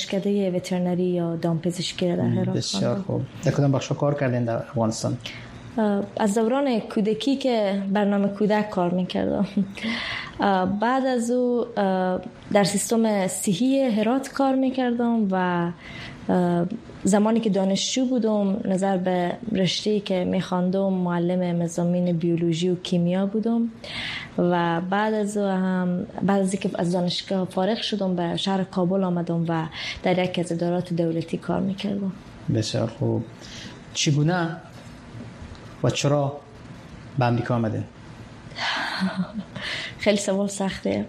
[SPEAKER 13] دانشکده وترنری یا دامپزشکی را در هرات
[SPEAKER 14] بسیار خوب. در کدام بخش کار کردین در افغانستان؟
[SPEAKER 13] از دوران کودکی که برنامه کودک کار میکردم. بعد از او در سیستم صحی هرات کار میکردم و زمانی که دانشجو بودم نظر به رشته‌ای که میخواندم معلم مضامین بیولوژی و کیمیا بودم و بعد از اینکه از دانشگاه فارغ شدم به شهر کابل آمدم و در یک از ادارات دولتی کار میکردم.
[SPEAKER 14] بسیار خوب. چگونه و چرا به امریکا آمدین؟
[SPEAKER 13] خیلی سوال سخته.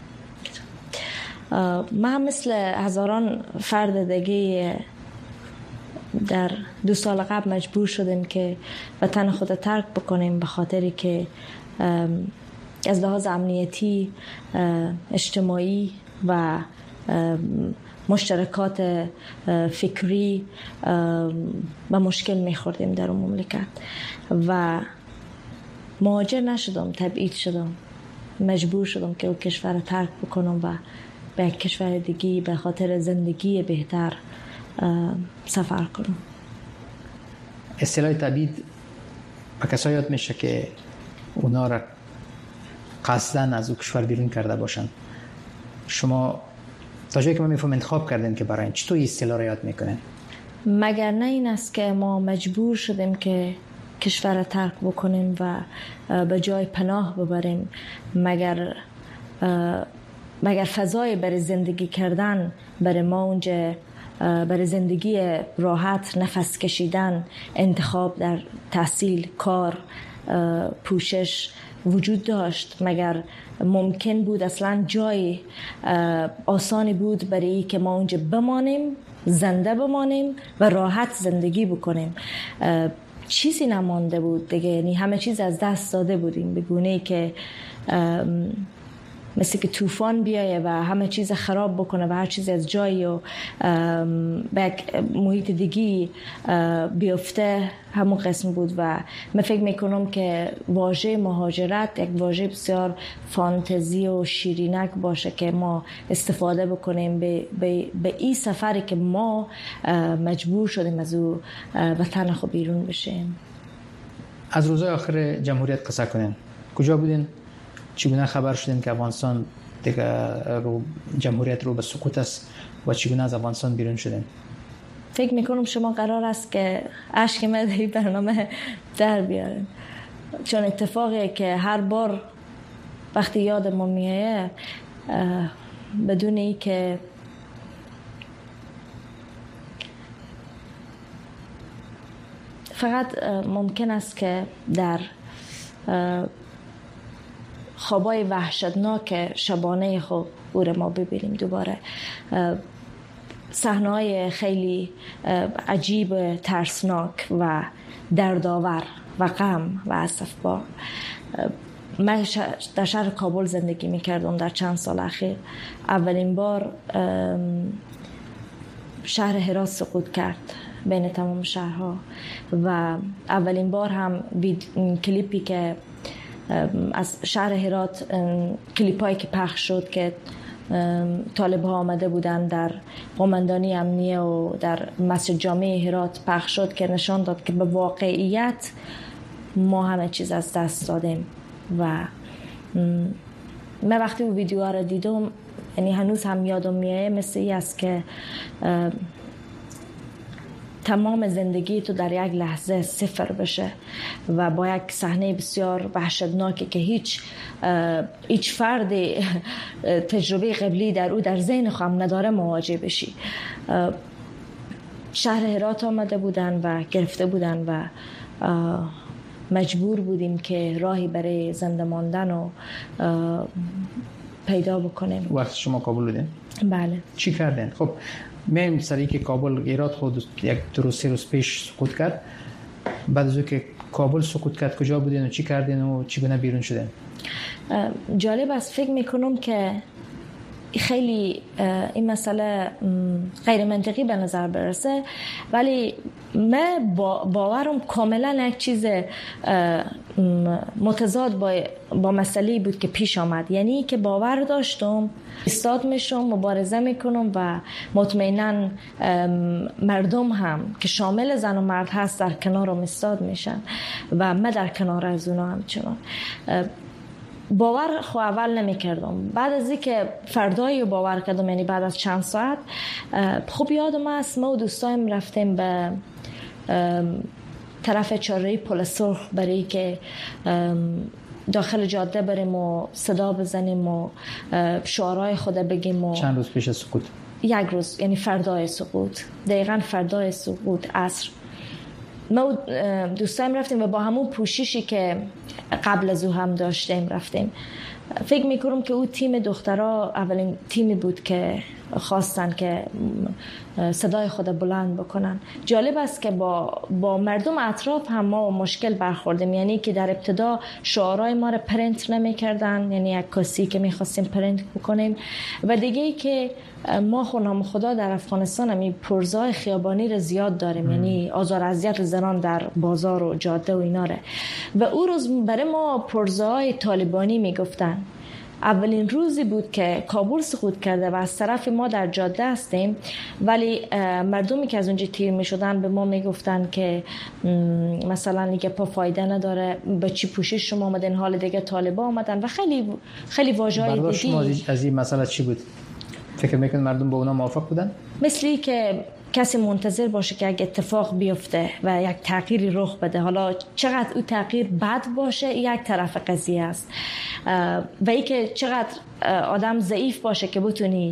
[SPEAKER 13] ما هم مثل هزاران فرد دیگه در 2 سال قبل مجبور شدیم که وطن خود ترک بکنیم به خاطری که از لحاظ امنیتی، اجتماعی و مشترکات فکری و مشکل میخوردیم در اون مملکت و مهاجر نشدم، تبعید شدم، مجبور شدم که اون کشور رو ترک بکنم و به یک کشور دیگی به خاطر زندگی بهتر سفر کنم.
[SPEAKER 14] اصطلاح تبعید به کسایی یاد میشه که اونا را قصدن از اون کشور بیرون کرده باشن. شما تا جایی که من میفهم انتخاب کردین که برای این چطور اصطلاح را یاد میکنین؟
[SPEAKER 13] مگر نه این است که ما مجبور شدیم که کشور را ترک بکنیم و به جای پناه ببریم، مگر فضای برای زندگی کردن برای ما اونجا، برای زندگی راحت، نفس کشیدن، انتخاب در تحصیل، کار، پوشش وجود داشت؟ مگر ممکن بود اصلا جای آسانی بود برای که ما اونجا بمانیم، زنده بمانیم و راحت زندگی بکنیم؟ چیزی نمانده بود دیگه، یعنی همه چیز از دست داده بودیم به گونه‌ای که مثل که طوفان بیایه و همه چیز خراب بکنه و هر چیز از جایی و به یک محیط دیگی بیفته. همون قسم بود و من فکر میکنم که واژه مهاجرت یک واژه بسیار فانتزی و شیرینک باشه که ما استفاده بکنیم به این سفری که ما مجبور شدیم از او وطن خود بیرون بشیم.
[SPEAKER 14] از روزهای آخر جمهوریت قصه کنین. کجا بودین؟ چگونه خبر شدین که افغانستان دیگه جمهوریت رو به سقوط است و چگونه از افغانستان بیرون شدین؟
[SPEAKER 13] فکر میکنم شما قرار است که اشک من در برنامه در بیارین، چون اتفاقیه که هر بار وقتی یاد ما میایه بدون ای که فقط ممکن است که در خوابای وحشتناک شبانه خود او را ما ببینیم دوباره. صحنه‌های خیلی عجیب، ترسناک و دردآور و غم و اسفبار. من در شهر کابل زندگی می‌کردم در چند سال اخیر. اولین بار شهر هرات سقوط کرد بین تمام شهرها و اولین بار هم کلیپی که از شهر هرات، کلیپایی که پخش شد که طالب‌ها آمده بودن در قماندانی امنیه و در مسجد جامع هرات پخش شد که نشان داد که به واقعیت ما همه چیز از دست دادیم. و من وقتی اون ویدیوها رو دیدم، یعنی هنوز هم یادم میاد، مثل این است که تمام زندگی تو در یک لحظه صفر بشه و با یک صحنه بسیار وحشتناکی که هیچ فرد تجربه قبلی در او در ذهن خودم نداره مواجه بشی. شهر هرات آمده بودن و گرفته بودن و مجبور بودیم که راهی برای زنده ماندن رو پیدا بکنیم.
[SPEAKER 14] وقت شما کابل بودین؟
[SPEAKER 13] بله.
[SPEAKER 14] چی کردین؟ خب میم سری که کابل هرات خود یک 2 روز پیش سقوط کرد. بعد از که کابل سقوط کرد کجا بودین و چی کردین و چگونه بیرون شدین؟
[SPEAKER 13] جالب است. فکر میکنم که خیلی این مسئله غیر منطقی به نظر برسه، ولی من باورم کاملا یک چیز متضاد با مسئله بود که پیش آمد. یعنی که باور داشتم ایستاد میشم، مبارزه میکنم و مطمئنا مردم هم که شامل زن و مرد هست در کنارم ایستاد میشن و من در کنار از اونا همچنان. باور خو اول نمی کردم. بعد از اینکه فردای باور کردم، یعنی بعد از چند ساعت، خوب یادم است ما و دوستایم رفتیم به طرف چهارراه پل سرخ برای که داخل جاده بریم و صدا بزنیم و شعارهای خود بگیم. و
[SPEAKER 14] چند روز پیش سقوط؟
[SPEAKER 13] یک روز، یعنی فردای سقوط، دقیقاً فردای سقوط عصر. ما دوستایم رفتیم و با همون پوششی که قبل از او هم داشتیم رفتیم. فکر میکنم که او تیم دخترها اولین تیمی بود که خواستن که صدای خود بلند بکنن. جالب است که با مردم اطراف هم ما مشکل برخوردیم. یعنی که در ابتدا شعارهای ما رو پرینت نمی کردن، یعنی یک کسی که میخواستیم پرینت بکنیم. و دیگه ای که ما خونام خدا در افغانستان همی پرزای خیابانی رو زیاد داریم، یعنی آزار اذیت زنان در بازار و جاده و اینا ره. و او روز برای ما پرزای طالبانی میگفتن. اولین روزی بود که کابل سقوط کرده و از طرف ما در جاده هستیم، ولی مردمی که از اونجا تیر می شدن به ما می گفتن که مثلا دیگه پا فایده نداره، به چی پوشش شما آمدن، حال دیگه طالبا آمدن و خیلی واژه‌های دیگه.
[SPEAKER 14] برداشت شما از این مسئله چی بود؟ فکر میکنید مردم با اونا موافق بودن؟
[SPEAKER 13] مثلی که کسی منتظر باشه که یک اتفاق بیفته و یک تغییری رخ بده. حالا چقدر او تغییر بد باشه یک طرف قضیه است، و ای که چقدر آدم ضعیف باشه که بتونی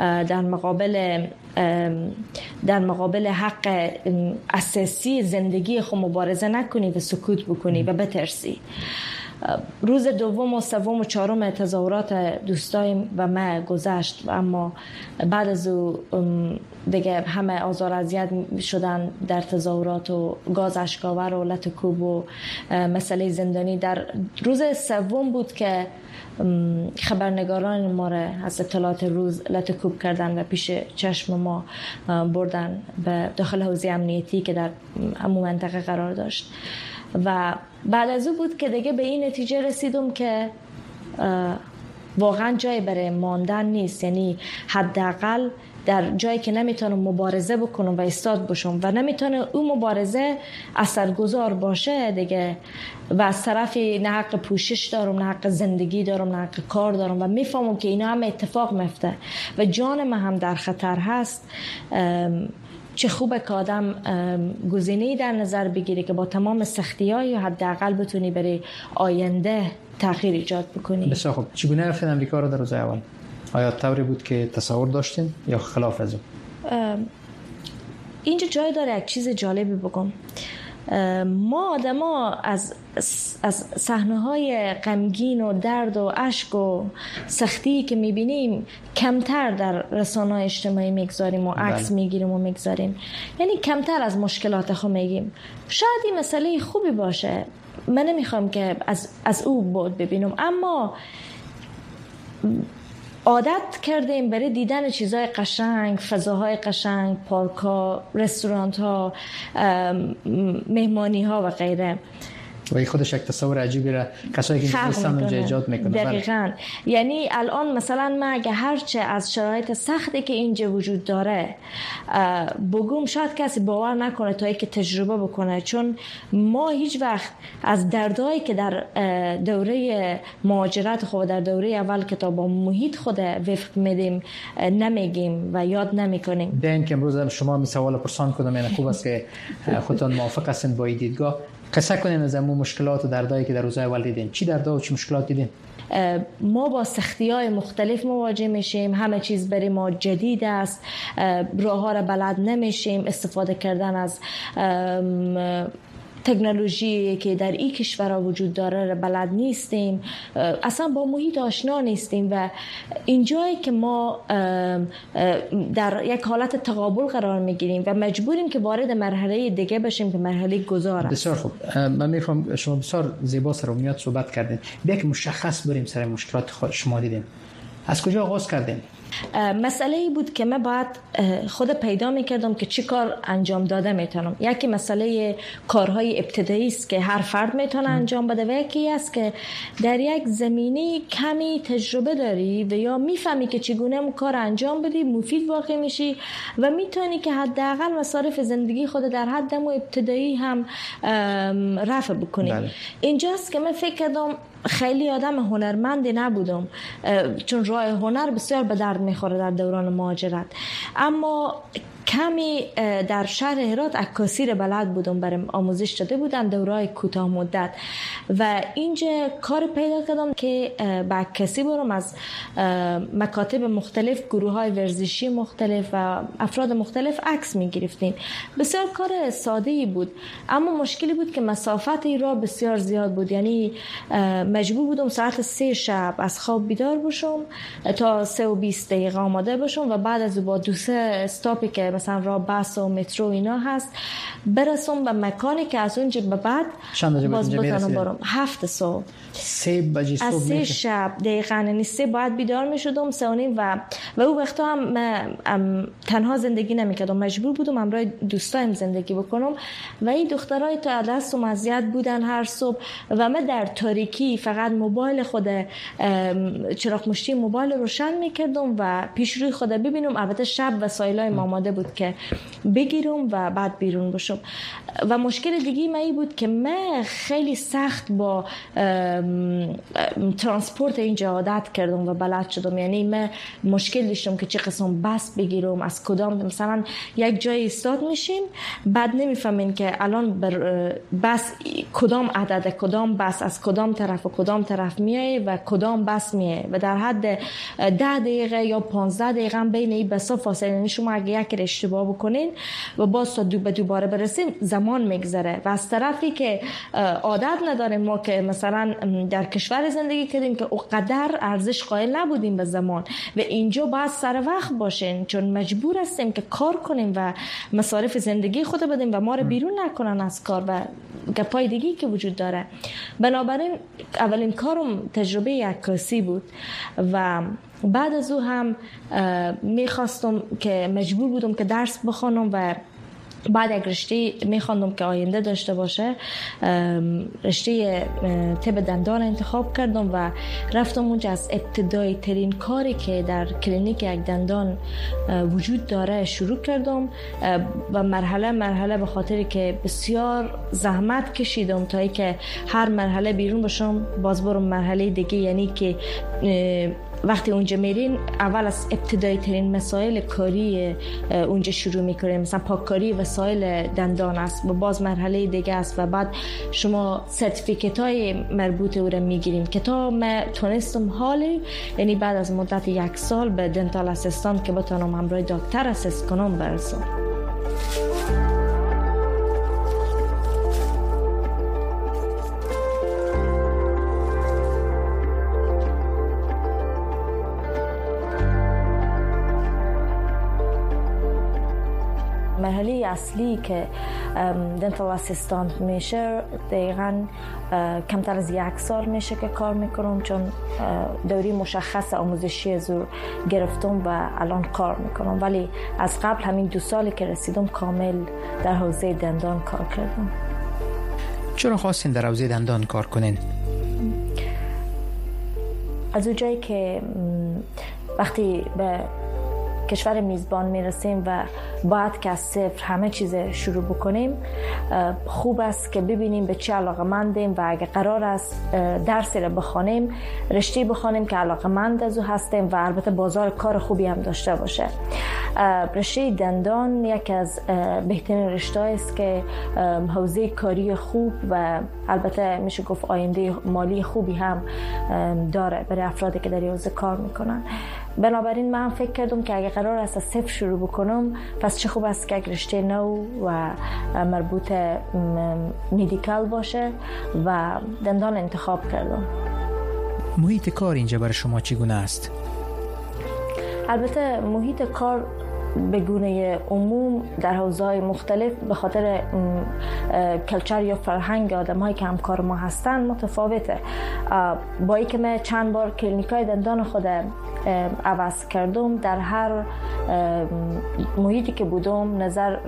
[SPEAKER 13] در مقابل حق اساسی زندگی خود مبارزه نکنی و سکوت بکنی و بترسی. روز دوم و سوم و چهارم تظاهرات دوستایم و ما گذشت، اما بعد از او دیگه همه آزار اذیت شدن در تظاهرات و گاز اشکاور و لطکوب و مسئله زندانی. در روز سوم بود که خبرنگاران ما را از اطلاعات روز لطکوب کردن و پیش چشم ما بردن به داخل حوزه امنیتی که در همون منطقه قرار داشت. و بعد از او بود که دیگه به این نتیجه رسیدم که واقعا جای برای ماندن نیست. یعنی حداقل در جایی که نمیتونم مبارزه بکنم و ایستاد باشم و نمیتونه اون مبارزه اثرگذار باشه دیگه، و از طرفی نه حق پوشش دارم، نه حق زندگی دارم، نه حق کار دارم و میفهمم که اینا هم اتفاق میفته و جان من هم در خطر هست. چه خوبه که آدم گزینه‌ای در نظر بگیره که با تمام سختی‌های حداقل بتونی برای آینده تغییر ایجاد بکنی.
[SPEAKER 14] بسیار خوب. چگونه رفتین امریکا رو در روز اول؟ آیا طوری بود که تصور داشتین یا خلاف از اون؟
[SPEAKER 13] اینجا جای داره یک چیز جالبی بگم. ما آدما از صحنه‌های غمگین و درد و اشک و سختی که می‌بینیم کمتر در رسانه‌های اجتماعی میگذاریم و عکس میگیریم و میگذاریم. یعنی کمتر از مشکلات خود میگیم. شاید این مسئله خوبی باشه، من نمیخوام که از او بود ببینم، اما عادت کردیم برای دیدن چیزهای قشنگ، فضاهای قشنگ، پارک‌ها، رستوران‌ها، مهمانی‌ها و غیره.
[SPEAKER 14] و این خودش یک تصور عجیبی را کسایی که نیستن اونجا ایجاد میکنه.
[SPEAKER 13] دقیقاً. یعنی الان مثلا من اگه هرچه از شرایط سختی که اینجا وجود داره بگم، شاید کسی باور نکنه تا اینکه تجربه بکنه، چون ما هیچ وقت از دردایی که در دوره مهاجرت خود در دوره اول که تا با محیط خود وفق میدیم نمیگیم و یاد نمیکنیم.
[SPEAKER 14] این که امروز شما می سوال پرسان کنم، یعنی خوب است که خودتون موافق هستین با این دیدگاه. قصه کنین از اون مشکلات و دردایی که در روزهای اول دیدین. چی دردا و چی مشکلات دیدین؟
[SPEAKER 13] ما با سختی‌های مختلف مواجه میشیم، همه چیز برای ما جدید است، راه‌ها را بلد نمیشیم، استفاده کردن از تکنولوژی که در این کشورها وجود داره را بلد نیستیم، اصلا با محیط آشنا نیستیم و اینجایی که ما در یک حالت تقابل قرار میگیریم و مجبوریم که وارد مرحله دیگه بشیم که مرحله گذار است.
[SPEAKER 14] بسیار خوب. من میفهم شما بسیار زیبا سر امنیت صحبت کردین. بیا که مشخص بریم سر مشکلات شما دیدین. از کجا آغاز کردین؟
[SPEAKER 13] مسئله ای بود که من باید خود پیدا میکردم که چی کار انجام داده میتونم. یکی مسئله کارهای ابتدایی است که هر فرد میتونه انجام بده و یکی است که در یک زمینه کمی تجربه داری و یا میفهمی که چگونه اون کار انجام بدی مفید واقع میشی و میتونی که حداقل مصارف زندگی خود در حد ابتدایی هم رفع بکنی. بله. اینجاست که من فکر کردم خیلی آدم هنرمندی نبودم، چون راه هنر بسیار به درد میخوره در دوران مهاجرت، اما کمی در شهر هرات عکاسی رو بلد بودم، برام آموزش داده بودن دوره‌های کوتاه مدت و اینجا کار پیدا کردم که با عکاسی برم از مکاتب مختلف، گروه‌های ورزشی مختلف و افراد مختلف عکس می‌گرفتیم. بسیار کار ساده‌ای بود، اما مشکلی بود که مسافت را بسیار زیاد بود. یعنی مجبور بودم ساعت 3 شب از خواب بیدار بشم تا 3:20 دقیقه آماده باشم و بعد از با 2-3 استاپی که مثلا راه بس و مترو اینا هست برسم به مکانی که از اونجا به بعد باز بتونم برم. 7 صبح
[SPEAKER 14] 3 بجه صبح
[SPEAKER 13] از 3 شب دقیقاً، یعنی 3 باید بیدار می شدم، 3:30 و اون وقتا هم تنها زندگی نمیکردم، مجبور بودم همراه دوستایم زندگی بکنم و این دخترای تا دستم اذیت بودن هر صبح و من در تاریکی فقط موبایل خود چراغ مشتی موبایل روشن میکردم و پیش روی خود ببینم. البته شب وسایلای آماده بود که بگیرم و بعد بیرون بشم. و مشکل دیگه من این بود که من خیلی سخت با ترانسپورت اینجا عادت کردم و بلد شدم. یعنی من مشکل داشتم که چه قسم بس بگیرم، از کدام، مثلا یک جای ایستاد میشیم بعد نمیفهمین که الان بس کدام عدد، کدام بس از کدام طرف و کدام طرف میایه و کدام بس میایه و در حد 10 دقیقه یا 15 دقیقه بین این بسا فاصله. یعنی شما اگه یک اشتباه بکنین و باز تا دوباره برسیم زمان میگذره و از طرفی که عادت نداریم ما که مثلا در کشور زندگی کردیم که اونقدر ارزش قائل نبودیم به زمان و اینجا باید سر وقت باشین چون مجبور هستیم که کار کنیم و مصارف زندگی خود بدیم و ما رو بیرون نکنن از کار و گپای دیگی که وجود داره. بنابراین اولین کارم تجربه عکاسی بود و بعد از او هم میخواستم که مجبور بودم که درس بخونم و بعد یک رشته میخواندم که آینده داشته باشه. رشته طب دندان انتخاب کردم و رفتم اونجا از ابتدایی ترین کاری که در کلینیک یک دندان وجود داره شروع کردم و مرحله به خاطر که بسیار زحمت کشیدم تا اینکه هر مرحله بیرون باشم باز برم مرحله دیگه. یعنی که وقتی اونجا میرین اول از ابتدایی ترین مسائل کاری اونجا شروع میکنین، مثلا پاککاری وسایل دندان است و باز مرحله دیگه است و بعد شما سرتیفیکت های مربوط او را میگیریم که تا من تونستم حالی، یعنی بعد از مدت 1 سال به دنتال اسیستانت که بتونم همراه دکتر اسیست کنم برسم. مرحله اصلی که دنتال اسیستانت میشه دقیقاً کمتر از 1 سال میشه که کار میکنم چون دوری مشخص آموزشی زور گرفتم و الان کار میکنم، ولی از قبل همین 2 سالی که رسیدم کامل در حوزه دندان کار کردم.
[SPEAKER 15] چرا خواستین در حوزه دندان کار کنین؟
[SPEAKER 13] از اون جایی که وقتی به کشور میزبان میرسیم و باید که از صفر همه چیز شروع بکنیم، خوب است که ببینیم به چه علاقه‌مندیم و اگه قرار است درسی را بخوانیم رشته بخوانیم که علاقه‌مند از او هستیم و البته بازار کار خوبی هم داشته باشه. رشته دندان یکی از بهترین رشته‌ای است که حوزه کاری خوب و البته میشه گفت آینده مالی خوبی هم داره برای افرادی که در حوزه کار میکنن. بنابراین من فکر کردم که اگه قرار است از صفر شروع بکنم پس چه خوب است که یک رشته نو و مربوط مدیکال باشه و دندان انتخاب کردم.
[SPEAKER 15] محیط کار اینجا برای شما چگونه است؟
[SPEAKER 13] البته محیط کار به گونه عموم در حوزه‌های مختلف به خاطر کلچر یا فرهنگ آدم‌هایی که همکار ما هستن متفاوته. با اینکه من چند بار کلینیکای دندان خود عوض کردم، در هر محیطی که بودم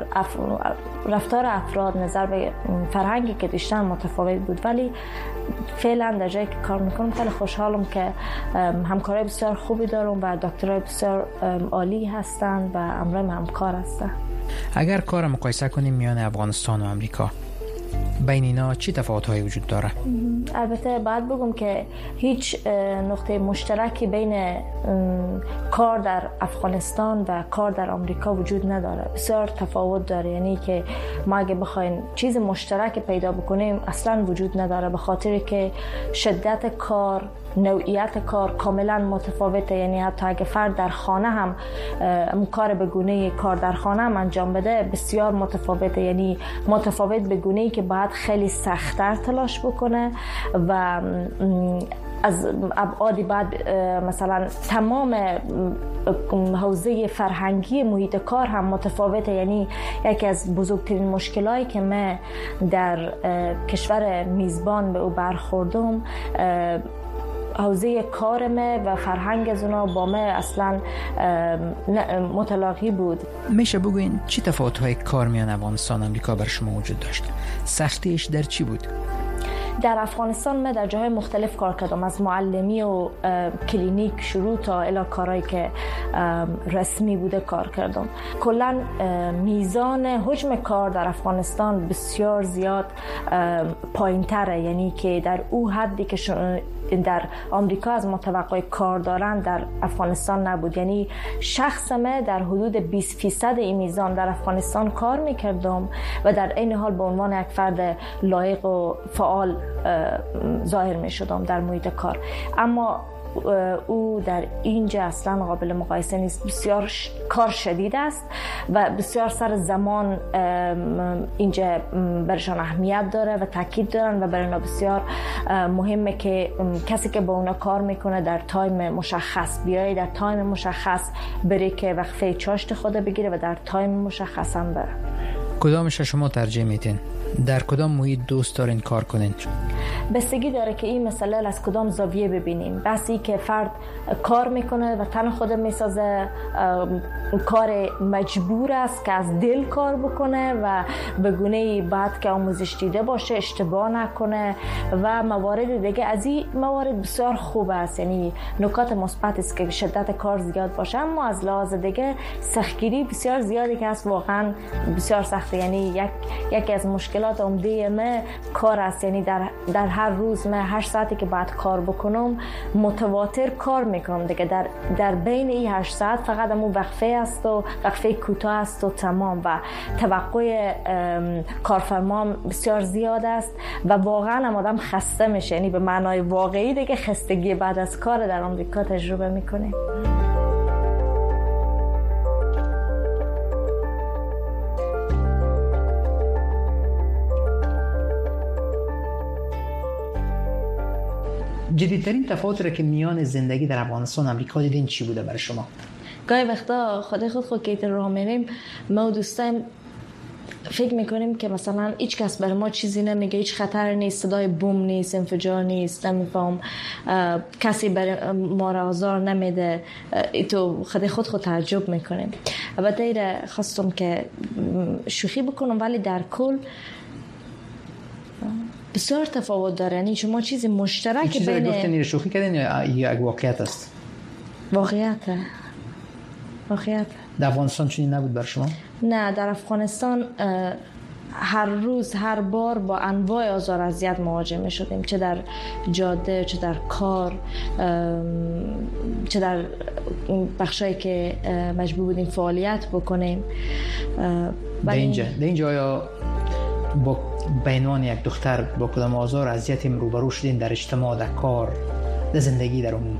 [SPEAKER 13] رفتار افراد نظر به فرهنگی که داشتن متفاوت بود، ولی فعلا در جایی که کار میکنم خیلی خوشحالم که همکارای بسیار خوبی دارم و دکترای بسیار عالی هستن و امروز همکار هستن.
[SPEAKER 15] اگر کار مقایسه کنیم میان افغانستان و امریکا، بین اینا چی تفاوت‌هایی وجود داره؟
[SPEAKER 13] البته باید بگم که هیچ نقطه مشترکی بین کار در افغانستان و کار در آمریکا وجود نداره. بسیار تفاوت داره، یعنی که ما اگه بخوایم چیز مشترک پیدا بکنیم اصلا وجود نداره، به خاطر که شدت کار، نوعیت کار کاملا متفاوته. یعنی حتی اگه فرد در خانه هم کار به گونه کار در خانه هم انجام بده بسیار متفاوته، یعنی متفاوت به گونه‌ای که باید خیلی سخت‌تر تلاش بکنه و از ابعادی بعد مثلا تمام حوزه فرهنگی محیط کار هم متفاوته. یعنی یکی از بزرگترین مشکلاتی که من در کشور میزبان به او برخوردم حوزه کارمه و فرهنگ از اونا با من اصلا متلاقی بود.
[SPEAKER 15] میشه بگوین چی تفاوت‌های کار میان افغانستان و امریکا بر شما وجود داشت؟ سختیش در چی بود؟
[SPEAKER 13] در افغانستان من در جاهای مختلف کار کردم، از معلمی و کلینیک شروع تا الی کارهایی که رسمی بوده کار کردم. کلا میزان حجم کار در افغانستان بسیار زیاد پایین‌تره، یعنی که در او حدی که در آمریکا از متوقع کار دارن در افغانستان نبود. یعنی شخص من در حدود 20% این میزان در افغانستان کار میکردم و در این حال به عنوان یک فرد لایق و فعال ظاهر میشدم در محیط کار. اما او در اینجا اصلا قابل مقایسه نیست. بسیار کار شدید است و بسیار سر زمان اینجا برشان اهمیت داره و تاکید دارن و برای اونا بسیار مهمه که کسی که با اونا کار میکنه در تایم مشخص بیایی، در تایم مشخص بره که وقفه چاشت خود بگیره و در تایم مشخص هم بره.
[SPEAKER 15] کدامش شما ترجیح میدین؟ در کدام محیط دوست دارین کار کنین؟
[SPEAKER 13] بستگی داره که این مسئله از کدام زاویه ببینیم. بسی که فرد کار میکنه و تن خود میسازه، کار مجبور است که از دل کار بکنه و به گونه‌ای بعد که آموزش دیده باشه، اشتباه نکنه و موارد دیگه. از این موارد بسیار خوب است، یعنی نکات مثبت است که شدت کار زیاد باشه، اما از لحاظ دیگه سختگیری بسیار زیادی که است، واقعا بسیار سخته. یعنی یکی از مشکلات عمده من کار است، یعنی در هر روز من 8 ساعتی که بعد کار بکنم متواتر کار میکنم دیگه. در بین این 8 ساعت فقط همون وقفه است و وقفه کوتاه است و تمام، و توقع کارفرما بسیار زیاد است و واقعا هم آدم خسته میشه. یعنی به معنای واقعی دیگه خستگی بعد از کار در آمریکا تجربه میکنه.
[SPEAKER 14] جدیدترین تفاوت را که میان زندگی در افغانستان و امریکا دیدین چی بوده برای شما؟
[SPEAKER 13] گاهی وقتا خود که راه میریم ما و دوستایم فکر میکنیم که مثلا هیچ کس برای ما چیزی نمیگه، هیچ خطر نیست، صدای بوم نیست، انفجار نیست، نمیفهم کسی برای ما را آزار نمیده. تو خود تعجب میکنیم. البته ایره خواستم که شوخی بکنم، ولی در کل بسیار تفاوت داره. یعنی شما چیزی مشترک
[SPEAKER 14] چیزی
[SPEAKER 13] بین
[SPEAKER 14] گفتن این شوخی کردین یا یک واقعیت است؟
[SPEAKER 13] واقعیت.
[SPEAKER 14] در افغانستان چنین نبود بر شما؟
[SPEAKER 13] نه، در افغانستان هر روز هر بار با انواع آزار و اذیت مواجه می شدیم، چه در جاده، چه در کار، چه در بخشایی که مجبور بودیم فعالیت بکنیم.
[SPEAKER 14] در اینجا یا با بینان یک دختر با کدام آزار و اذیتی روبرو شدین در اجتماع، در کار، در زندگی در عموم؟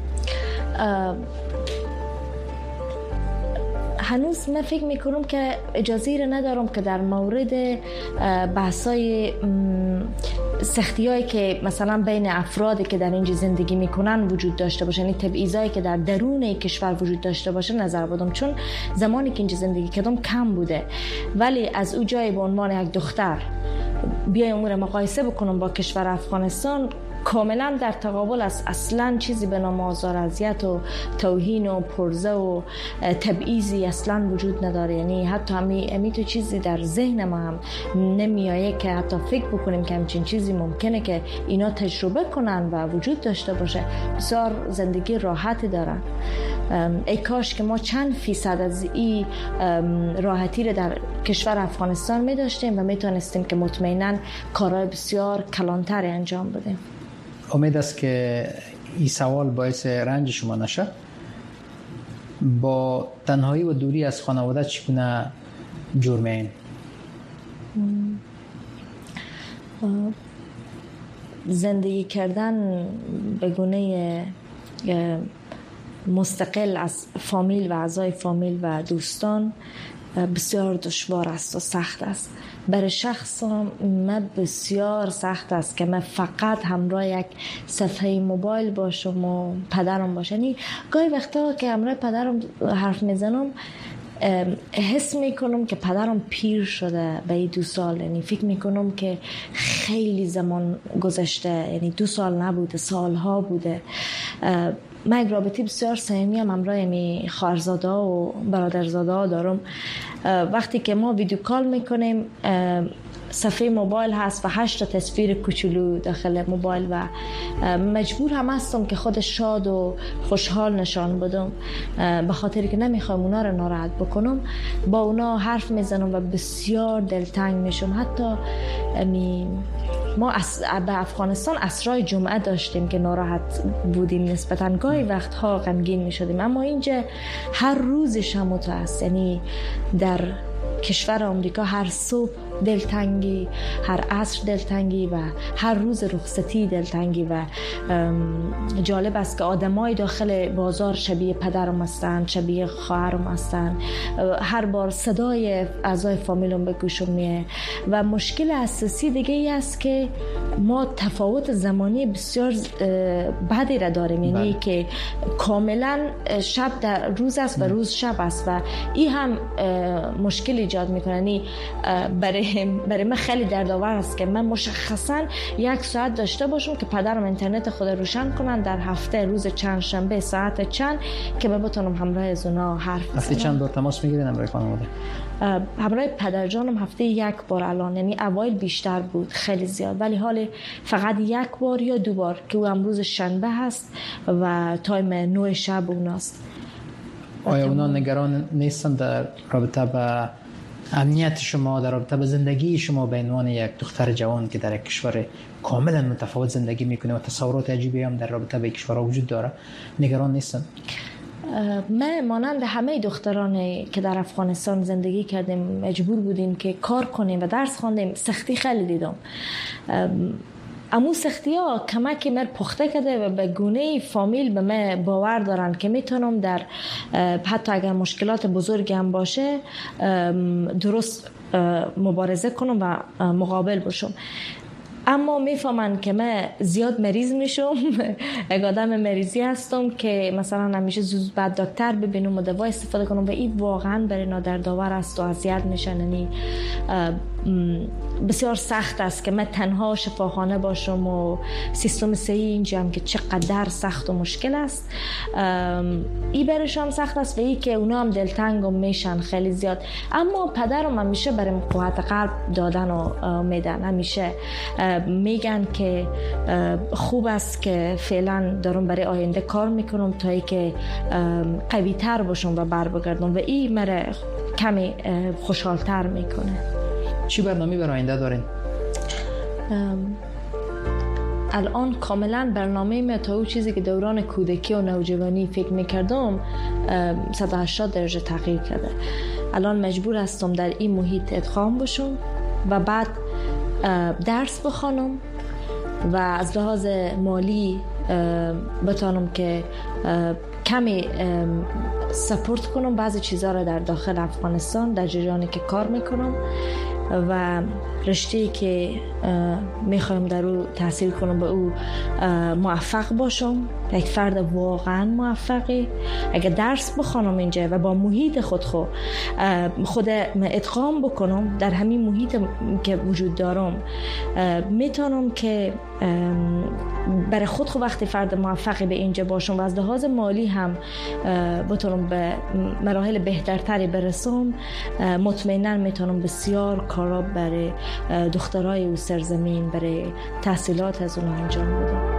[SPEAKER 13] هنوز من فکر میکنم که اجازه را ندارم که در مورد بحثای سختیایی که مثلا بین افرادی که در اینجا زندگی میکنن وجود داشته باشه، یعنی تبعیضایی که در درون کشور وجود داشته باشه نظر بدم، چون زمانی که اینجا زندگی کردم کم بوده. ولی از او جای به عنوان یک دختر بیایم اون رو مقایسه بکنم با کشور افغانستان، کاملا در تقابل است. اصلا چیزی به نام آزار اذیت و توهین و پرزه و تبعیضی اصلا وجود نداره. یعنی حتی همین تو چیزی در ذهن ما هم نمیایه که حتی فکر بکنیم که همچین چیزی ممکنه که اینا تجربه کنن و وجود داشته باشه. بسیار زندگی راحتی دارن. ای کاش که ما چند فیصد از این راحتی رو در کشور افغانستان می داشتیم و می تونستیم که مطمئناً کارهای بسیار کلانتری انجام بدیم.
[SPEAKER 14] امید است که این سوال باعث رنج شما نشه. با تنهایی و دوری از خانواده چگونه جور می‌این؟
[SPEAKER 13] زندگی کردن به گونه مستقل از فامیل و اعضای فامیل و دوستان بسیار دشوار است و سخت است. برای شخصم من بسیار سخت است که من فقط همراه یک صفحه موبایل باشم و پدرم باشه. یعنی گاهی وقتا که همراه پدرم حرف میزنم حس میکنم که پدرم پیر شده به این 2 سال. یعنی فکر میکنم که خیلی زمان گذشته، یعنی 2 سال نبوده، سالها بوده. من یک رابطه بسیار صمیمی هم همراه می خواهرزاده و برادرزاده ها دارم. وقتی که ما ویدیو کال میکنیم صفحه موبایل هست و 8 تصویر کوچولو داخل موبایل و مجبور هم هستم که خود شاد و خوشحال نشان بدم به خاطر که نمیخوام اونا رو ناراحت بکنم. با اونا حرف میزنم و بسیار دلتنگ میشم. حتی ما به افغانستان عصرهای جمعه داشتیم که ناراحت بودیم نسبتاً، گاهی وقتها غمگین میشدیم، اما اینجا هر روزش هم هست. یعنی در کشور آمریکا هر صبح دلتنگی، هر عصر دلتنگی و هر روز رخصتی دلتنگی. و جالب است که آدمای داخل بازار شبیه پدرم هستن، شبیه خواهرم هستن. هر بار صدای اعضای فامیلم به گوشم میاد. و مشکل اساسی دیگه ای است که ما تفاوت زمانی بسیار بدی را داریم. یعنی که کاملا شب در روز است و روز شب است و این هم مشکل ایجاد میکنه. یعنی برای من خیلی دردآور است که من مشخصا 1 ساعت داشته باشم که پدرم اینترنت خود روشن کنن در هفته، روز چند شنبه ساعت چند، که من بتونم همراه از اونا حرف بزنم.
[SPEAKER 14] هفته چند بار تماس میگیرین همراه خانواده؟
[SPEAKER 13] همراه پدرجانم هفته 1 بار الان. یعنی اوایل بیشتر بود، خیلی زیاد، ولی حال فقط 1 بار یا 2 بار که او امروز شنبه هست و تایم 9 شب اوناست.
[SPEAKER 14] آیا اونا نگران نیستن در رابطه با امنیت شما، در رابطه با زندگی شما به عنوان یک دختر جوان که در یک کشور کاملا متفاوت زندگی میکنه و تصورات عجیبی هم در رابطه با کشورها وجود داره، نگران نیستن؟
[SPEAKER 13] من مانند همه دخترانی که در افغانستان زندگی کردیم مجبور بودیم که کار کنیم و درس خواندیم. سختی خیلی دیدم. امو سختی ها کمکی من پخته کرده و به گونه فامیل به من باور دارن که میتونم در حتی اگر مشکلات بزرگی هم باشه درست مبارزه کنم و مقابل باشم. اما میفهمن که من زیاد مریض میشم. یک آدم مریضی هستم که مثلا همیشه زود بعد دکتر ببینم و دوا استفاده کنم و این واقعا برای نادردآور است و اذیت میشن. یعنی بسیار سخت است که من تنها شفاخانه باشم و سیستم صحی اینجا هم که چقدر سخت و مشکل است. این برشم سخت است و این که اونا هم دلتنگم میشن خیلی زیاد. اما پدرم همیشه برای قوت قلب دادن و میدن. همیشه میگن که خوب است که فعلا دارم برای آینده کار میکنم تا ای که قوی تر باشم و بر بگردم و این مرا کمی خوشحالتر میکنه.
[SPEAKER 14] چی برنامه برای آینده دارین؟
[SPEAKER 13] الان کاملا برنامه من تا اون چیزی که دوران کودکی و نوجوانی فکر میکردم 180 درجه تغییر کرده. الان مجبور هستم در این محیط ادغام بشم و بعد درس بخوانم و از لحاظ مالی بتونم که کمی سپورت کنم بعضی چیزها را در داخل افغانستان در جریانی که کار میکنم و رشته‌ای که میخوایم در او تحصیل کنم به او موفق باشم یک فرد واقعا موفقی اگر درس بخونم اینجا و با محیط خود ادغام بکنم در همین محیط که وجود دارم، میتونم که برای خود وقتی فرد موفقی به اینجا باشم و از لحاظ مالی هم بتونم به مراحل بهترتری برسم، مطمئنا میتونم بسیار کارا برای دخترای او سرزمین، برای تحصیلات از اونها انجام بدم.